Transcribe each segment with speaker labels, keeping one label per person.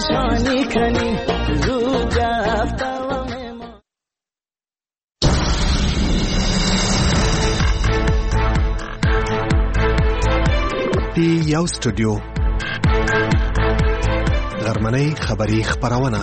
Speaker 1: نشانی کنی زود رفته
Speaker 2: یو استودیو غرمنۍ خبری خبرونه.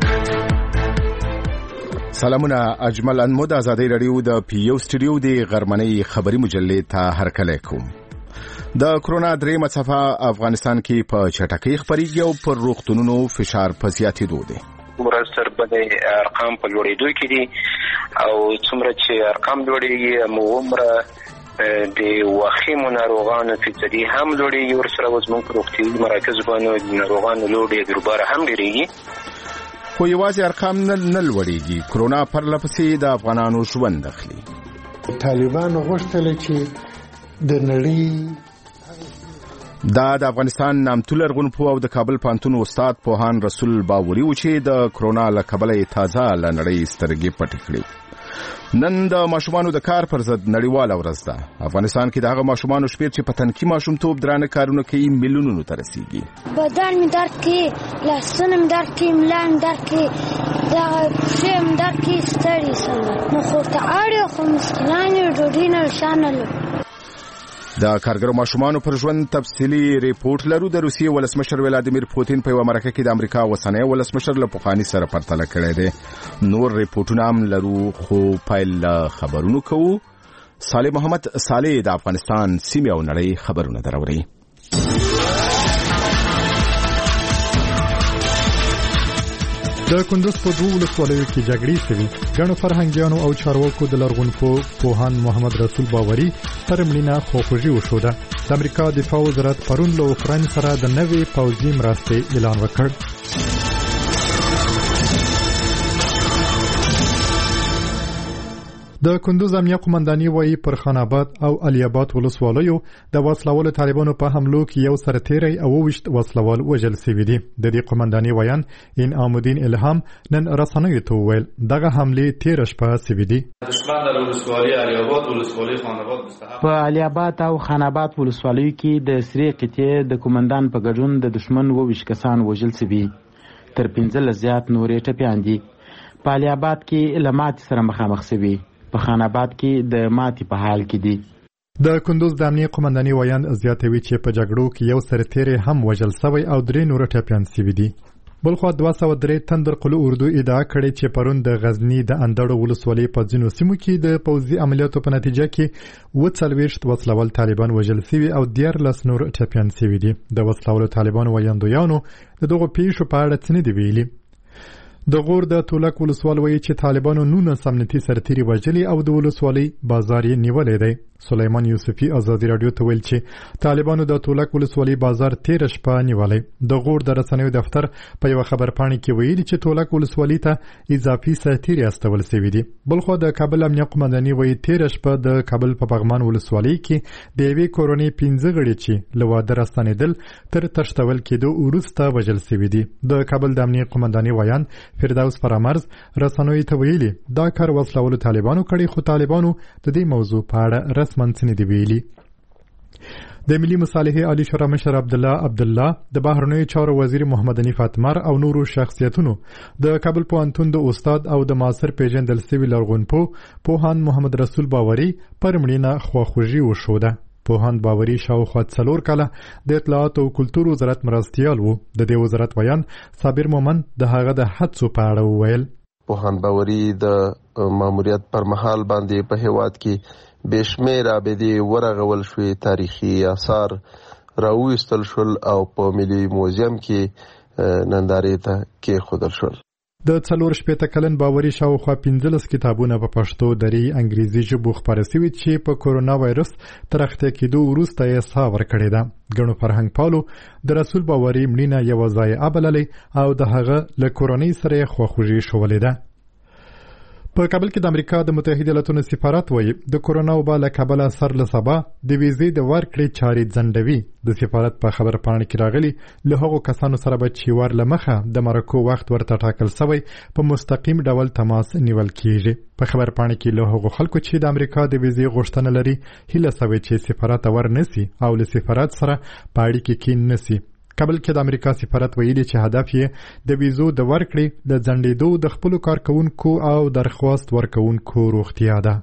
Speaker 3: سلامونه، اجمل انمود آزادی رادیو د پیو استودیو د غرمنۍ خبری مجلې ته هرکلی کوم. د کرونا درېمه څپه افغانستان کې په چټکۍ خپریږي او پر روغتونونو فشار په زیاتېدو دی.
Speaker 4: ورځ تر بلې ارقام په لوړېدو کې دي او څومره چې ارقام لوړېږي هماغومره د واخیمو ناروغانو فیصدي هم لوړېږي. ورسره اوس موږ په روغتیایي مراکزو باندې د ناروغانو لوډ یې درباره هم ډېرېږي.
Speaker 3: خو یوازې ارقام نه لوړېږي، کرونا پرله پسې د افغانانو ژوند اخلي.
Speaker 5: طالبانو غوښتل چې د نړۍ
Speaker 3: دا د افغانستان نامتو لرغونپوه او د کابل پوهنتون استاد پوهان رسول باوري و چې د کرونا له کبله تازه له نړۍ سترګې پټې کړې. نن د ماشومانو د کار پر ضد نړیواله ورځ ده. افغانستان کې د هغه ماشومانو شمېر چې په تنکي ماشومتوب درانه کارونه کوي میلیونونو ته رسیږي.
Speaker 6: بدن مې درد کوي، لاسونه مې درد کوي، ملا مې درد کوي، دغه پښې مې درد کوي، ستړی شم. نو خو ورته اړ یو، خو مسکینان یو، ډوډۍ نه شا نه لرو.
Speaker 3: د کارګرو ماشومانو پر ژوند تفصیلي ریپورت لرو. د روسیې ولسمشر ولادیمیر پوتین په یوه مرکه کې د امریکا اوسنی ولسمشر له پخواني سره پرتله کړی دی. نور ریپورټونه هم لرو، خو پیل له خبرونو کوو. صالح محمد صالح د افغانستان سیمې او نړۍ خبرونه دراوړي.
Speaker 7: د کندوز په دوه ولسوالیو کې جګړې شوې. ګڼو فرهنګیانو او چارواکو د لرغونپوه پوهان محمد رسول باوري پر مړینه خواخوږي وښوده. د امریکا دفاع وزارت پرون له اوکراین سره د نوې پوځي مرستې اعلان وکړ. د کندوز امنیه قومنداني وایي پر خان آباد او علي آباد ولسوالیو د وسلوالو طالبانو په حملو کې یو سرتیری او 20 وسلوال وژل شوي دي. د دې قومنداني ویان انعام الدین الهام نن رسنیو ته وویل دغه حملې تیر شپه شوي دي.
Speaker 8: دشمن در ولسوالی علي آباد ولسوالی خان آباد مستحق
Speaker 9: په علي آباد او خان آباد ولسوالیو کې د سری قطعې د قومندان په ګډون د دشمن 20 کسان وژل شوي. تر 15 زیات نورې ټپیان دي. په علي آباد کې لمات سره مخامخ شوي. په خان آباد کې د ماتي په حال کې دي.
Speaker 7: د کندوز د امنیه قومنداني ویان زیاتوي چې په جګړو کې یو سرتیری هم وژل شوی او 3 نور ټپیان شوي دي. بلخو 203 تندر قلو اردو ادعا کړې چې پرون د غزنی د اندړو ولسوالۍ په ځینو سیمو کې د پوځي عملیاتو په نتیجه کې 40 وسلوال طالبان وژل شوي او 14 نور ټپیان شوي دي. د وسلوالو طالبان ویاندویانو دغه پیښو په اړه څه نه دی ویلي. د غور د تولک ولسوال وایي چې طالبانو 19 امنیتي سرتیري وژلي او د ولسوالۍ بازار یې نیولی دی. سلیمان یوسفي ازادي رادیو ته ویل چې طالبانو د تولک ولسوالۍ بازار تیر شپه نیولی. د غور د رسنیو دفتر په یو خبرپاڼه کې ویلي چې تولک ولسوالۍ ته اضافي سرتیري استول شوي دي. بلخو د کابل امنیه قومنداني وایي تیر شپه د کابل په پغمان ولسوالۍ کې د یوې کورنۍ 15 غړي چې له واده راستنېدل تر تښتول کېدو وروسته وژل شوي دي. د کابل د امنیه قومنداني ویان فردوس فرامرز رسنوي ته ویلي دا کار وسلوالو طالبانو کړی، خو طالبانو د دې موضوع په اړه رسماً څه نه دی ویلي. د ملي مصالحې عالی شورا مشر عبدالله د بهرنیو چارو وزیر محمد حنیف اتمر او نورو شخصیتونو د کابل پوهنتون د استاد او د معاصر پیژندل شوي لرغونپوه پوهان محمد رسول باوري پر مړینه خواخوږي وښوده. پوهان باوري شاوخوا 4 کاله د اطلاعات او کلتور وزارت مرستیال وو. د دې وزارت ویان صابر مومن د هغه د هڅو په اړه وویل.
Speaker 10: پوهان باوري د ماموریت پر مهال باندې په هیواد کې بشمیر عابدې ورغول شوې، تاریخي آثار راوېستل شول او په ملي موزیم کې نندارې ته کېښودل شول.
Speaker 7: د 4 کلن باوري شاوخوا 15 کتابونه په پښتو، دري، انګریزي ژبو خپاره شوي چې په کورونا وایرس تر اخته کېدو وروسته یې ساه ورکړې ده. ګڼو فرهنګ پالو د رسول باوري مړینه یوه ضایعه بللې او د هغه له کورنۍ سره یې خواخوږي ښولې ده. په کابل کې د امریکا د متحده ایالاتونو سفارت وایي د کورونا وبا له کبله سر له سبا د ویزې د ورکړې چارې ځنډوي. د سفارت په خبرپاڼه کې راغلي له هغو کسانو سره به چې ور له مخه د مرکو وخت ورته ټاکل شوی په مستقیم ډول تماس نیول کیږي. په خبرپاڼه کې له هغو خلکو چې د امریکا د ویزې غوښتنه لري هیله شوې چې سفارت ور نسی او له سفارت سره په اړیکه کې نسی. کابل کې د امریکا سفارت ویلي چې هدف یې د ویزو د ورکړې د ځنډېدو د خپلو کارکوونکو او درخواست ورکوونکو روغتیا ده.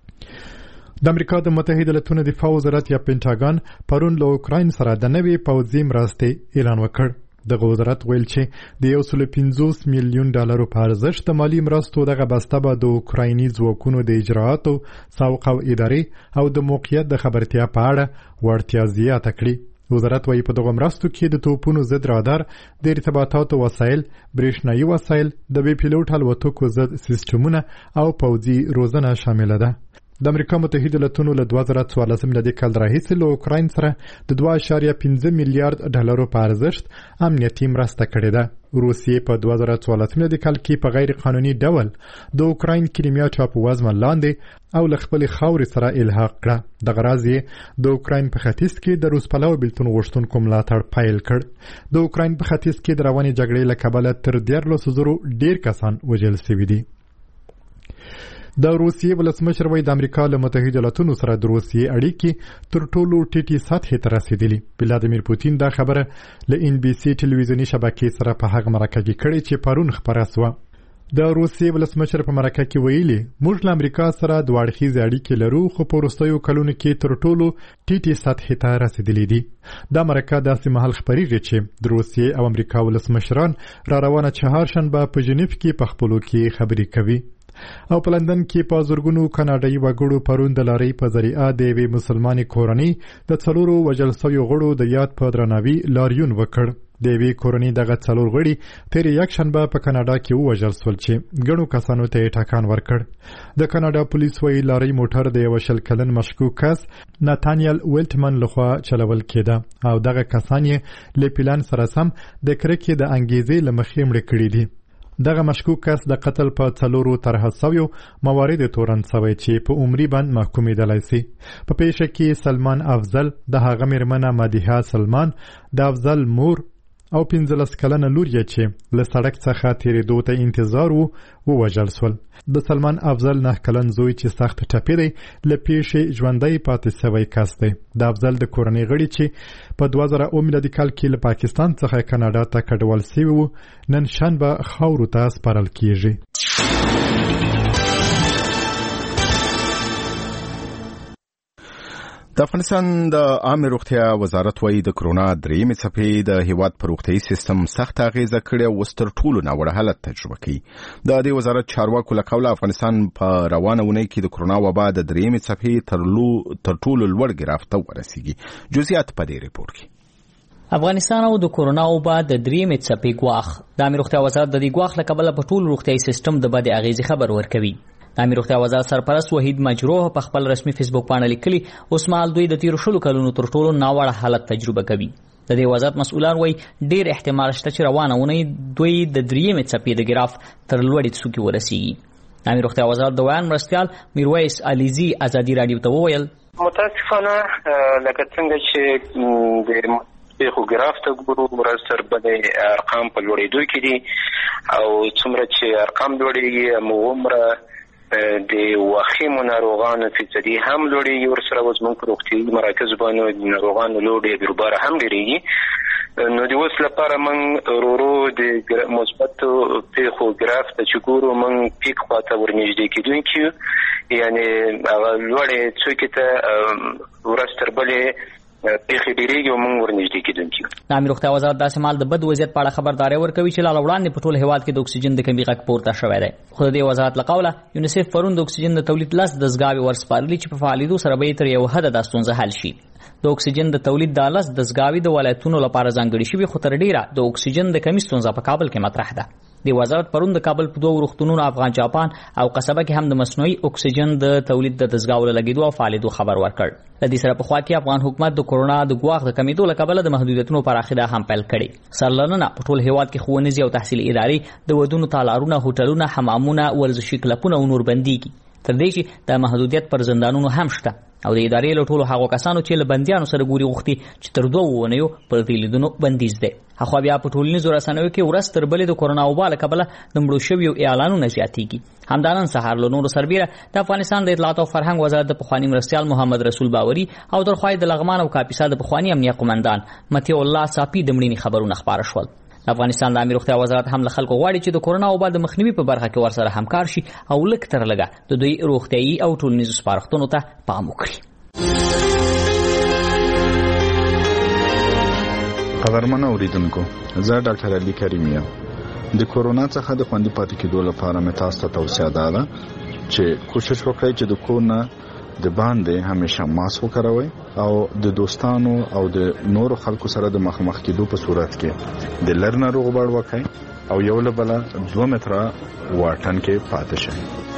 Speaker 7: د امریکا د متحده ایالاتو دفاع وزارت یا پینټاګان پرون له اوکراین سره د نوې پوځي مرستې اعلان وکړ. دغه وزارت ویل چې د 150 میلیون ډالرو په ارزښت د مالي مرستو دغه بسته به د اوکرایني ځواکونو د اجرااتو، سوق او ادارې او د موقعیت د خبرتیا په اړه وړتیا زیاته کړي. وزارت وايي په دغه مرستو کې د توپونو ضد رادار، د ارتباطاتو وسایل، برېښنایي وسایل، د بې پیلوټ الوتکو ضد سیستمونه او پوځي روزنه شامله ده. د امریکا متحده ایالاتو له 2014 میلادي کال راهیسې له اوکراین سره د 2.5 میلیارډ ډالرو په ارزښت امنیتي مرسته کړې ده. روسیې په 2014 میلادي کال کې په غیر قانوني ډول د اوکراین کریمیا ټاپووزمه لاندې او له خپلې خاورې سره الحاق کړه. دغه راز یې د اوکراین په ختیځ کې د روس پلوه بېلتون غوښتونکو ملاتړ پیل کړ. د اوکراین په ختیځ کې د روانې جګړې له کبله تر 13,000 ډېر کسان وژل شوي دي. د روسیې ولسمشر وایي د امریکا له متحده ایالاتو سره د روسیې اړیکې تر ټولو ټیټې سطحې ته رسیدلي. ولادیمیر پوتین دا خبره له NBC ټلویزیوني شبکې سره په هغه مرکه کې کړې چې پرون خپره سوه. د روسیې ولسمشر په مرکه کې ویلي موږ له امریکا سره دوه اړخیزې اړیکې لرو، خو په وروستیو کلونو کې تر ټولو ټیټې سطحې ته رسیدلي دي. دا مرکه داسې مهال خپریږي چې د روسیې او امریکا ولسمشران را روانه چهارشنبه په ژنیف کې په خپلو کې خبرې کوي. او په لندن کې په زرګونو کاناډایي وګړو پرون د لارۍ په ذریعه د یوې مسلمانې کورنۍ د 4 وژل شویو غړو د یاد په درناوي لاریون وکړ. د یوې کورنۍ دغه 4 غړي تېرې یکشنبه په کاناډا کې ووژل شول چې ګڼو کسانو ته یې ټکان ورکړ. د کاناډا پولیس وایي لارۍ موټر د 1 کلن مشکوک کس ناتانیل ویلټمن لخوا چلول کېده او دغه کسان یې له پلان سره سم د کرکې د انګیزې له مخې مړه کړي دي. دغه مشکوک کس د قتل په 4 طرحه شویو موارد تورن شوی چې په عمري بند محکومېدلی سي. په پیښه کې سلمان افضل، د هغه مېرمنه مدیحه سلمان، د افضل مور او 15 کلنه لور یې چې له سړک څخه تېرېدو ته انتظار ووژل شول. د سلمان افضل 9 کلن زوی چې سخت ټپي دی له پیښې ژوندی پاتې شوی کس دی. د افضل د کورنۍ غړي چې په 2000 میلادي کال کې له پاکستان څخه کاناډا ته کډوال شوي وو نن شنبه خاورو ته سپارل کیږي.
Speaker 3: د افغانستان د عامه روغتیا وزارت وايي د کرونا درېیمې څپې د هیواد پر روغتیايي سیستم سخت اغیزه کړې او اوس تر ټولو ناوړه حالت تجربه کوي. د دې وزارت چارواکو له قوله افغانستان په روانه اونۍ کې د کرونا وبا د درېیمې څپې تر ټولو لوړ ګراف ته ورسیږي. جزئیات په دې ریپورت کې.
Speaker 11: افغانستان او د کرونا وبا د درېیمې څپې ګواښ. د عامه روغتیا وزارت د دې ګواښ له کبله په ټول روغتیايي سیستم د بد اغیزې خبر ورکوي. د عامه روغتیا وزارت سرپرست وحید مجروح په خپل رسمي فیسبوک باندې لیکلي اوس مهال دوی د تیرو 10 کلونو تر ټولو ناوړه حالت تجربه کوي. د دې وزارت مسؤلان وایي ډېر احتمال شته چې روانه اونۍ دوی د درېیمې څپې د ګراف تر لوړې څوکې ورسیږي. د عامه روغتیا وزارت د ویان مرستیال میرویس علیزي ازادي راډیو ته وویل
Speaker 4: متاسفانه لکه څنګه چې د پیښو ګراف ته ګورو ورځ تر بلې ارقام په لوړېدو کې دي او څومره چې ارقام لوړېږي هماغومره د واخیمو ناروغانو فیصدي هم لوړېږي. ورسره اوس موږ په روغتیايي مراکزو باندې د ناروغانو لوډ یې بیروباره هم ډېرېږي. نو د اوس لپاره موږ ورو د مثبتو پیښو ګراف ته چې ګورو موږ پیک خواته ورنږدې کېدونکي یو، یعنې هغه لوړې څوکې ته ورځ تر بلې پیښې ډېرېږي او موږ ورنږدې کېدونکي یو.
Speaker 11: د عامه روغتیا وزارت داسې مهال د بد وضعیت په اړه خبرداری ورکوي چې لا وړاندې په ټول هیواد کې د اکسیجن د کمۍ غږ پورته شوی دی. خو د دې وزارت له قوله یونیسف پرون د اکسیجن د تولید 10 دستګاوې ورسپارلي چې په فعالېدو سره به تر یو حده دا ستونزه حل شي. د اکسیجن د تولید د 10 دستګاوې د ولایتونو لپاره ځانګړې شوي، خو تر ډیره د اکسیجن د کمۍ ستونزه په کابل کې مطرح ده. د وزارت پرون د کابل په 2 روغتونونو افغان جاپان او قصبه کې هم د مصنوعي اکسیجن د تولید د دستګاو لګیدو او فعالیتو خبر ورکړ. د دې سره په خوا کې افغان حکومت د کرونا د ګواښ د کمیدو له کبله د محدودیتونو پراخیدا هم پیل کړي. سرلننه په ټول هیواد کې ښوونیزې او تحصیلي ادارې، د ودونو تالارونه، هوټلونه، حمامونه، ورزشي کلبونه او نور بنديږي. تر دې چې د محدودیت پر زندانونو هم شته او د ادارې له ټولو هغو کسانو چې له بندیانو سره ګوري غوښتي چې تر 2 اونیو پر دې لیدنو بندیز دی. اخوا بیا په ټولنیزو رسنیو کې ورځ تر بلې د کورونا وبا له کبله د مړو شویو اعلانونه زیاتېږي. همدارن سهار له نورو سربیره د افغانستان د اطلاعات او فرهنګ وزارت د پخواني مرستیال محمد رسول باوري او تر خوای د لغمان او کاپیسا د پخواني امنیه قومندان متي الله صافي د مړینې خبرونه خبره شول. افغانستان د امیر روغتیا وزارت هم له خلکو غواړي چې د کورونا وبا د مخنیوي په برخه کې ورسره همکار شي او لږ تر لږه د دوی روغتیايي او ټولنیزو سپارښتنو ته پام وکړي.
Speaker 3: قدرمن اوریدونکو، زه ډاکټر علي کریم یم. د کورونا څخه د خوندي پاتې کېدو لپاره مې تاسو ته توصیه ده چې کوشش وکړئ چې د کورونا د باندې همیشه ماسک وکاروئ او د دوستانو او د نورو خلکو سره د مخامخ کېدو په صورت کې د لر ناروغ بړ وکړئ او یو له بله 2 متره واټن کې پاتې شئ.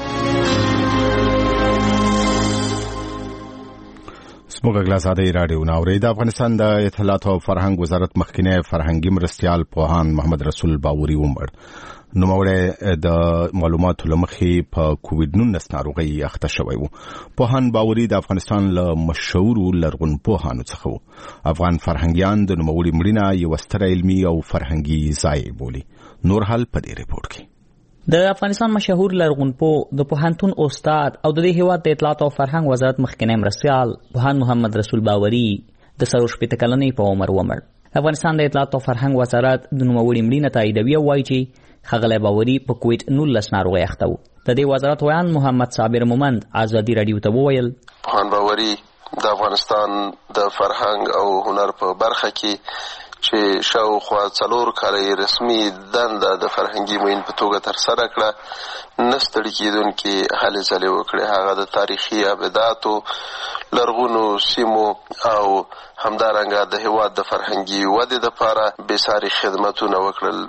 Speaker 3: موږ غلاساده رادیو ناوړي د افغانستان د اطلاعات او فرهنګ وزارت مخکنی فرهنګي مرستیال پوهان محمد رسول باوري ومړ. نو موږ د معلوماتو لمخې په کووډ-19 ناروغي اخته شوی وو. پوهان باوري د افغانستان له مشهورو لرغون پوهانو څخه وو. افغان فرهنګيان د نوموړي مړینه یو ستر علمي او فرهنګي ځای بولي. نور حال په دې ریپورت کې.
Speaker 11: د افغانستان مشهور لرغونپوه د پوهنتون استاد او د دې هیواد د اطلاعات او فرهنګ وزارت مخکنی مرستیال پوهان محمد رسول باوري د 40 کلنۍ په عمر ومړ. افغانستان د اطلاعات او فرهنګ وزارت د نوموړي مړینه تاییدوي او وایي چې ښاغلی باوري په کووډ-19 ناروغۍ اخته و. د دې وزارت ویان محمد صابر مومند ازادي رادیو ته وویل
Speaker 10: پوهان باوري د افغانستان د فرهنګ او هنر په برخه کې چې شاوخوا 4 کاله رسمي دنده د فرهنګي معین په توګه ترسره کړه، نه ستړي کېدونکي هلې ځلې وکړې. هغه د تاریخي ابداتو، لرغونو سیمو او همدارنګه د هیواد د فرهنګي ودې دپاره بېساري خدمتونه وکړل.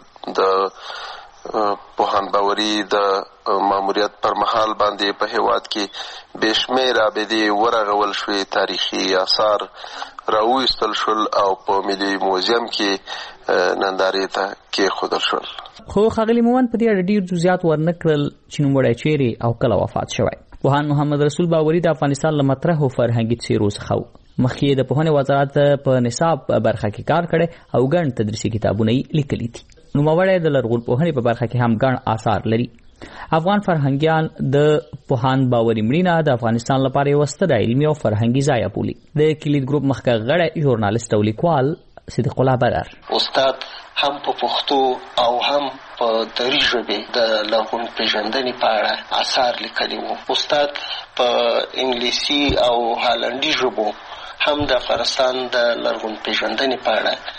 Speaker 10: د پوهان باوري د ماموریت پر مهال باندې په هیواد کې بېشمېره ابدې ورغول شوې، تاریخي آثار راویستل شول او په ملي موزیم کې نندارې ته کېښودل شول.
Speaker 11: خو ښاغلي مومند په دې اړه ډېر جزئیات ورنه کړل چې نوموړی چیرې او کله وفات شوی. پوهان محمد رسول باوري د افغانستان له مطرحو فرهنګي څیرو څخه و. مخکې د پوهنې وزارت په نصاب برخه کې کار کړی او ګڼ تدریسي کتابونه یې لیکلي دي. نوموړی د لرغونپوهنې په برخه کې هم ګڼ آثار لري. افغان فرهنګيان د پوهان باوري مړینه د افغانستان لپاره یو ستر علمي او فرهنګي ځای بولي. د کلید ګروپ مخکې غړی ژورنالیست او لیکوال صدیق الله بدر
Speaker 12: استاد هم په پښتو او هم په دری ژبې د لرغون پیژندنې په اړه آثار لیکلي وو. استاد په انګلیسي او هالندي ژبو هم د افغانستان د لرغون پیژندنې په اړه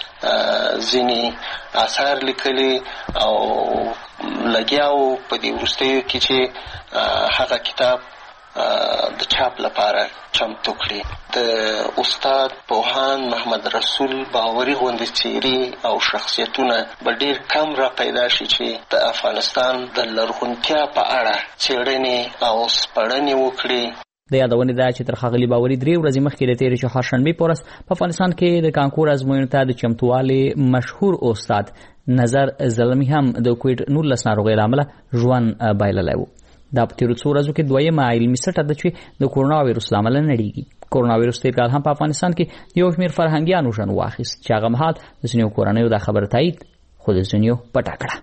Speaker 12: ځینې آثار لیکلي او لګیاو په دې وروستیو کې چې هغه کتاب د چاپ لپاره چمتو کړي. د استاد پوهان محمد رسول باوري غوندې څیرې او شخصیتونه به ډېر کم را پیدا شي چې د افغانستان د لرغونتیا په اړه څېړنې او سپړنې وکړي.
Speaker 11: د یادونې ده چې تر ښاغلي باوري 3 ورځې مخکې د تېرې چهارشنبې په ورځ په افغانستان کې د کانکور ازموینو ته د چمتووالي مشهور استاد نظر زلمي هم د کووډ-19 ناروغۍ له امله ژوند بایللی و. دا په تېرو 2 ورځو کې دویمه علمي سټه ده چې د کورونا وایرس له امله نړیږي. کورونا وایرس تېر کال هم په افغانستان کې یو شمېر فرهنګیانو ژوند واخیست چې هغه مهال د ځینو کورنیو دا خبره تایید خو د ځینو پټه کړه.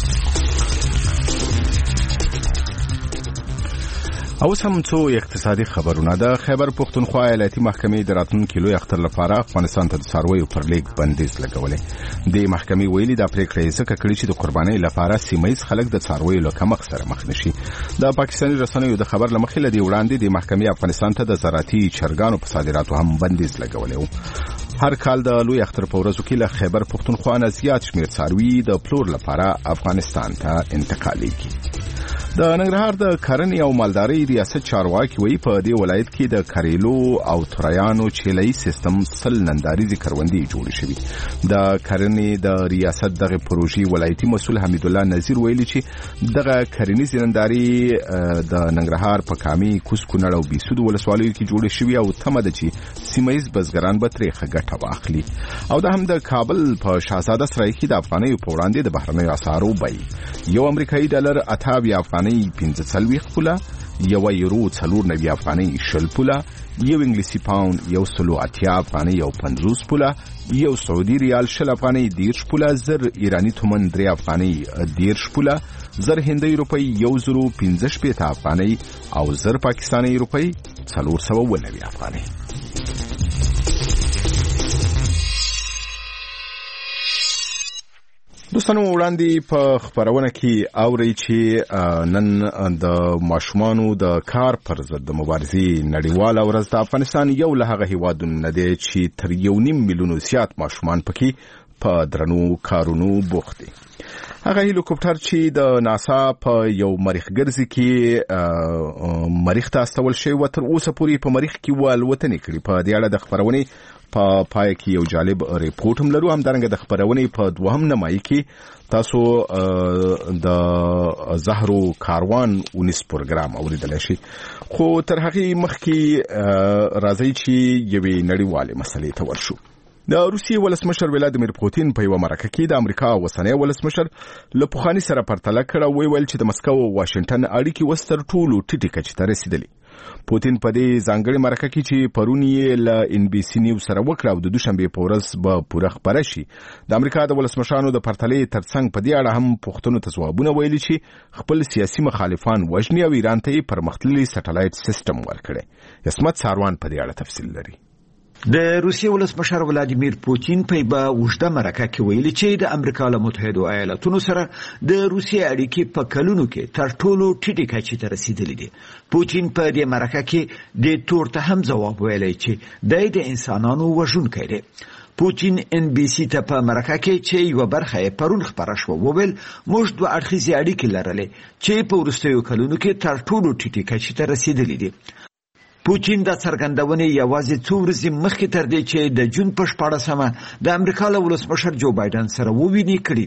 Speaker 3: اوس هم څو اقتصادي خبرونه. د خیبر پښتونخوا ایالتي محکمې د راتلونکي لوی اختر لپاره افغانستان ته د څارویو پر لیږد بندیز لګولی. د محکمې ویلي دا پریکړه یې ځکه کړې چې د قربانۍ لپاره سیمهیز خلک د څارویو له کمښت سره مخ نشي. د پاکستاني رسنیو د خبر له مخې له دې وړاندې د محکمې افغانستان ته د زراعتي چرګانو په صادراتو هم بندیز لګولی و. هر کال د لوی اختر په ورځو کې له خیبر پښتونخوا نه زیات شمېر څاروي د پلور لپاره افغانستان ته انتقالیږي. د ننګرهار د کرنې او مالدارۍ ریاست چارواکي وایي په دې ولایت کې د کریلو او تریانو چیلۍ سیستم 100 ننداریزې کروندې جوړې شوي. د کرنې د ریاست دغه پروژې ولایتي مسؤل حمید الله نذیر ویلي چې دغه کرنیزې نندارې د ننګرهار په کامي، کوز کونړ او بیسود ولسوالیو کې جوړې شوي او تمه ده چې سیمهیز بزګران به ترې ښه ګټه واخلي. او د هم د کابل په شاهزاده سرای کې د افغانیو په وړاندې د بهرنیو اسعارو بیې یو امریکایي ډالر 28 افغانۍ 45 پوله، یو یورو 4.90 افغانۍ 20 پوله، یو انګلیسي پاوند 180 افغانۍ او 50 پوله، یو سعودي ریال 20 افغانۍ 10 پوله، زر ایرانی تومن 3 افغانۍ 10 پوله، زر هندۍ روپۍ 1015 افغانۍ او زر پاکستاني روپۍ 490 افغانۍ. دوستانو وړاندې په خبرونه کې اوري چې نن د ماشومانو د کار پر ضد د مبارزې نړیواله ورځ د افغانستان یو له هغه هیوادونو نه دی چې تر 1.5 میلیون زیات ماشومان پکې په درنو کارونو بوخت دي. هغه هلیکوپټر چې د ناسا په یو مریخ ګرځي کې مریخ ته استول شوی و تر اوسه پورې په مریخ کې والوتنې کړي. په دې اړه د خبرونې په پای کې یو جالب ریپورت هم لرو. همدارنګه د خبرونې په دوهم نیمایي کې تاسو د زهرو کاروان 19 پروګرام اوریدلی شئ. خو تر هغې مخکې راځئ چې یوې نړیوالې مسلې ته ورشو. د روسیې ولسمشر ولادیمیر پوتین په یو مرکه کې د امریکا اوسنی ولسمشر له پخواني سره پرتله کړه. ویل چې د مسکو او واشنگټن اړیکې اوس تر ټولو ټیټې کچې ته رسیدلې. پوتین په دې ځانګړې مرکه کې چې پرون یې له NBC نیوز سره وکړه او د دوشنبې په ورځ به پوره خبره شي، د امریکا د ولسمشرانو د پرتلې ترڅنګ په دې اړه هم پوښتنو ته ځوابونه ویلي چې خپل سیاسي مخالفان وژني او ایران ته یې پرمختللی سټلایټ سیستم ورکړی. عصمت ساروان په دې اړه تفصیل لري.
Speaker 13: د روسیې ولسمشر ولادیمیر پوتین په اوږده مرکه کې ویلي چې د امریکا له متحده ایالاتونو سره د روسیې اړیکې په کلونو کې تر ټولو ټیټې کچې ته رسیدلې دي. پوتین په دې مرکه کې د تور ته هم ځواب ویلی چې د انسانانو وژونکی دی. پوتین NBC ته په مرکه کې چې یو برخه یې پرون خبره شو وویل موږ دوه اړخیزې اړیکې لرلې چې په وروستیو کلونو کې تر ټولو ټیټې کچې ته رسیدلې دي. پوتین د څرګندونې یوازې څو ورځې مخکې تر دې چې د جون په 14مه د امریکا له ولسمشر جو بایدن سره وویني کړي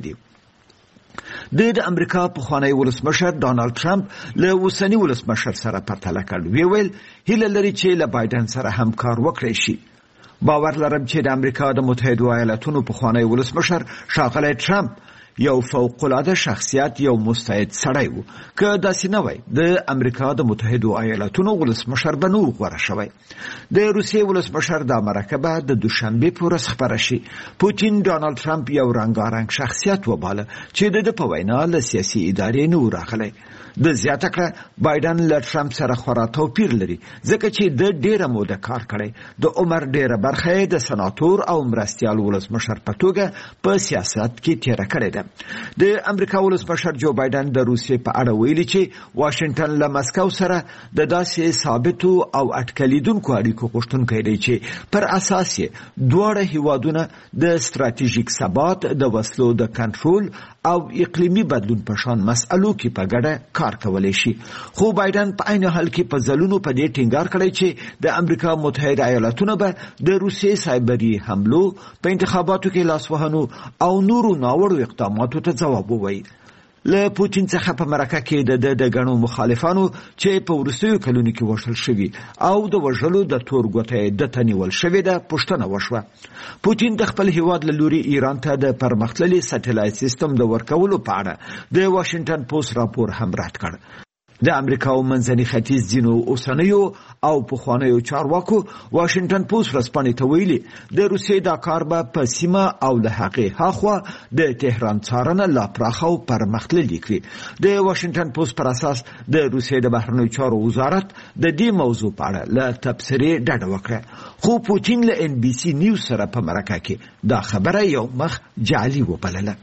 Speaker 13: دي. د امریکا پخوانی ولسمشر ډانلډ ټرمپ له اوسني ولسمشر سره پرتله کړ. ویل هیله لري چې له بایدن سره همکار وکړي شي. باور لرم چې د امریکا د متحده ایالاتونو پخوانی ولسمشر ښاغلی ټرمپ یو فوق العاده شخصیت، یو مستعد سړی و. که داسې نه وای د امریکا د متحده ایالاتونو ولسمشر به نور غوره شوی. د روسیې ولسمشر د مرکه به د دوشنبې په ورځ خبره شي. پوتین ډانلډ ټرمپ یو رنګارنګ شخصیت وباله چې د په وینا له سیاسي ادارې نه و راغلی. د زیاته کړه بایدن له ټرمپ سره خورا توپیر لري ځکه چې د ډیره موده کار کړی. د عمر ډیره برخه د سناتور او مرستیال ولسمشر په توګه په سیاست کې تیره کړې ده. د امریکا ولسمشر جو بایدن د روسیې په اړه ویلي چې واشنگټن له مسکو سره د داسې ثابتو او اټکلیدونکو اړیکو غوښتونکی دی چې پر اساس یې دواړه هیوادونه د ستراتیژیک ثبات، د وسلو د کنټرول او اقلیمي بدلون په شان مسئلو کې په ګډه کار کولی شي. خو بایدن په عین حال کې په ځلونو په دې ټینګار کړی چې د امریکا متحده ایالاتونه به د روسیې سایبري حملو، په انتخاباتو کې لاسوهنو او نورو ناوړو اقداماتو ته ځواب ووایي. له پوتین څخه په مرکه کې د غنو مخالفانو چې په وروستیو کلونو کې وژل شوي او د وژلو د تور ګوتې د تنیول شوې ده پوښتنه وشوه. پوتین د خپل هیواد له لوري ایران ته د پرمختللي سټلایټ سیستم د ورکولو په اړه د واشنگټن پوسټ راپور هم رد کړ. د امریکا او منځني ختیځ ځینو اوسنیو او پخوانیو چارواکو واشنگټن پوسټ ورځپاڼې ته ویلي د روسیې دا کار به په سیمه او له هغې هاخوا د تهران څارنه لا پراخه او پرمختللې کړي. د واشنگټن پوسټ پر اساس د روسیې د بهرنیو چارو وزارت د دې موضوع په اړه له تبصرې ډډه وکړه. خو پوتین له NBC نیوز سره په مرکه کې دا خبره یو مخ جعلي وبلله.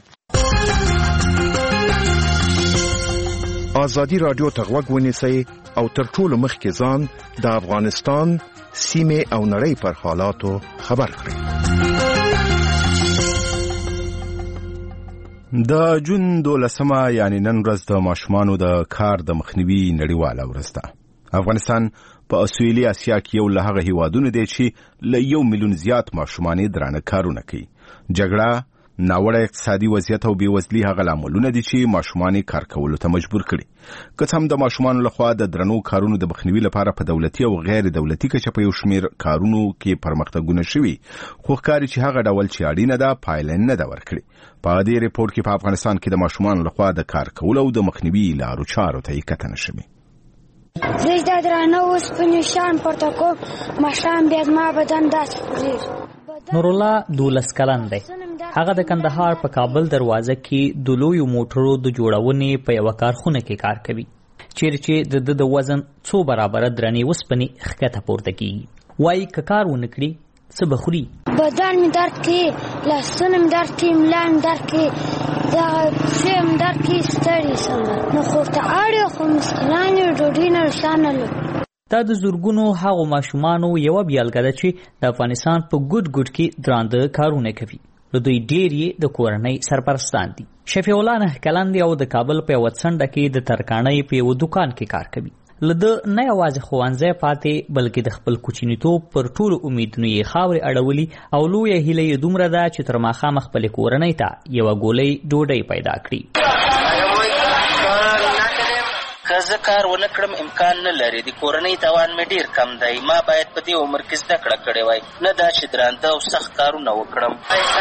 Speaker 3: ازادي رادیو ته غوږ ونیسئ او تر ټولو مخکې ځان د افغانستان سیمې او نړۍ پر حالاتو خبر کړئ. د جون 12 یعنی نن ورځ د ماشومانو د کار د مخنیوي نړیواله ورځ ده. افغانستان په سویلي اسیا کې یو له هغه هیوادونو دی چې له 1 میلیون زیات ماشومان درانه کارونه کوي. جګړه، ناوړه اقتصادي وضعیت او بیوزلي هغه لاملونه دي چې ماشومان کار کولو ته مجبور کړي. که څه هم د ماشومانو لخوا د درنو کارونو د مخنیوي لپاره په دولتي او غیر دولتي کچه په یو شمېر کارونو کې پرمختګونه شوي، خو ښکاري چې هغه ډول چې اړینه ده پایله نه ده ورکړې. په دې ریپورت کې په افغانستان کې د ماشومانو لخوا د کار کولو او د مخنیوي لارو چارو ته یې کتنه شوې.
Speaker 6: زه د درانه اوسپنې شیان پورته کوم ماښام بیا زما بدن داسې خوږېږي.
Speaker 11: نورالله 12 کلن دی. هغه د کندهار په کابل دروازه کې د لویو موټرو د جوړونې په یوه کارخونه کې کار کوي چیرې چې د وزن څو برابره درنې اوسپنې ښکته پورته کېږي. وایي که کار ونه کړي څه به خوري.
Speaker 6: بدن مې درد کوي، لاسونه مې درد کوي، ملا مې درد کوي، دغه پښې مې درد کوي، ستړی شم. نو خو ورته اړ یو خو مسکینان یو ډوډۍ نه شا نه لرو.
Speaker 11: دا د زرګونو هغو ماشومانو یوه بیلګه ده چې د افغانستان په ګوټ ګوټ کې درانده کارونه کوي. له دوی ډېر یې د کورنۍ سرپرستان دي. شفیع الله 9 کلن دی او د کابل په یوه څنډه کې د ترکاڼۍ په یوه دوکان کې کار کوي. له ده نه یوازې ښوونځی پاتې بلکې د خپل کوچنیتوب پر ټولو امیدونو یې خاورې اړولي او لویه هیله یې دومره ده چې تر ماښامه خپلې کورنۍ ته یوه ګولۍ ډوډۍ پیدا کړي.
Speaker 14: که زه کار ونه کړم امکان نه لري، د کورنۍ توان مې ډیر کم دی. ما باید په دې عمر کې زده کړه کړې وای، نه دا چې درانده او سخت کارونه وکړم.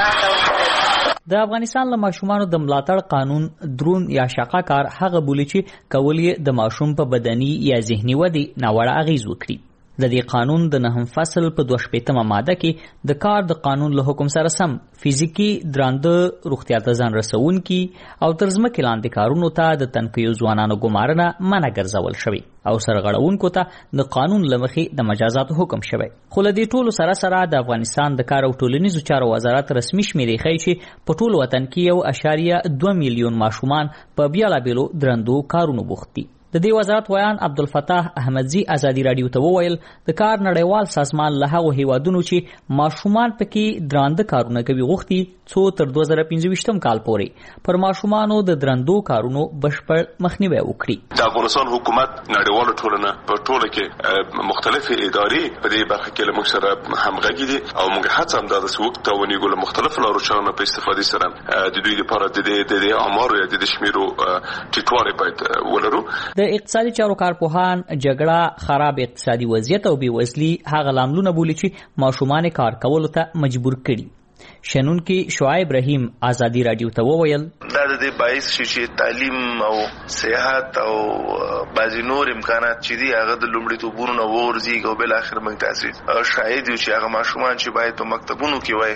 Speaker 11: د افغانستان له ماشومانو د ملاتړ قانون درون یا شاقه کار هغه بولي چې کول یې د ماشوم په بدني یا ذهني ودې ناوړه اغیز وکړي. د دې قانون د 9 فصل په 2 ماده کې د کار د قانون له حکم سره سم فزیکی درانده روغتیا ته ځان رسونکي او تر ځمکې لاندې کارونو ته د تنکیو ځوانانو ګمارنه منع ګرځول شوی او سرغړونکو ته د قانون له مخې د مجازاتو حکم شوی. خو له دې ټولو سره سره د افغانستان د کار او ټولنیزو چارو وزارت رسمي شمیرې ښیي چې په ټول وطن کې 1.2 میلیون ماشومان په بیلابیلو درندو کارونو بوخت دي. د دې وزارت ویان عبدالفتاح احمدزي ازادي رادیو ته وویل د کار نړیوال سازمان له هغو هیوادونو چې ماشومان پکې درانده کارونه کوي غوښتي څو تر 2025 کال پورې پر ماشومانو د درندو کارونو بشپړ مخنیوي وکړي.
Speaker 15: د افغانستان حکومت نړیواله ټولنه په ټوله کې مختلفې ادارې په دې برخه کې له موږ سره همغږي دي او موږ هڅه هم دا چې وخت او نیګو له مختلفو لارو چارو په استفادې سره د دوی لپاره د دې امر یا د شمیرو ټیټوالی باید ولرو.
Speaker 11: د اقتصادي چارو کارپوهان جګړه، خراب اقتصادي وضعیت او بېوزلي هغه لاملونه بولي چې ماشومان کار کولو ته مجبور کړي. شنونکي شعیب رحیم ازادي رادیو ته وویل
Speaker 16: دا د دې باعث شي چې تعلیم او صحت او بعضې نور امکانات چې دي هغه د لومړیتوبونو نه وغورځېږي او بالاخره موږ تاسې شاهد یو چې هغه ماشومان چې باید په مکتبونو کې وای،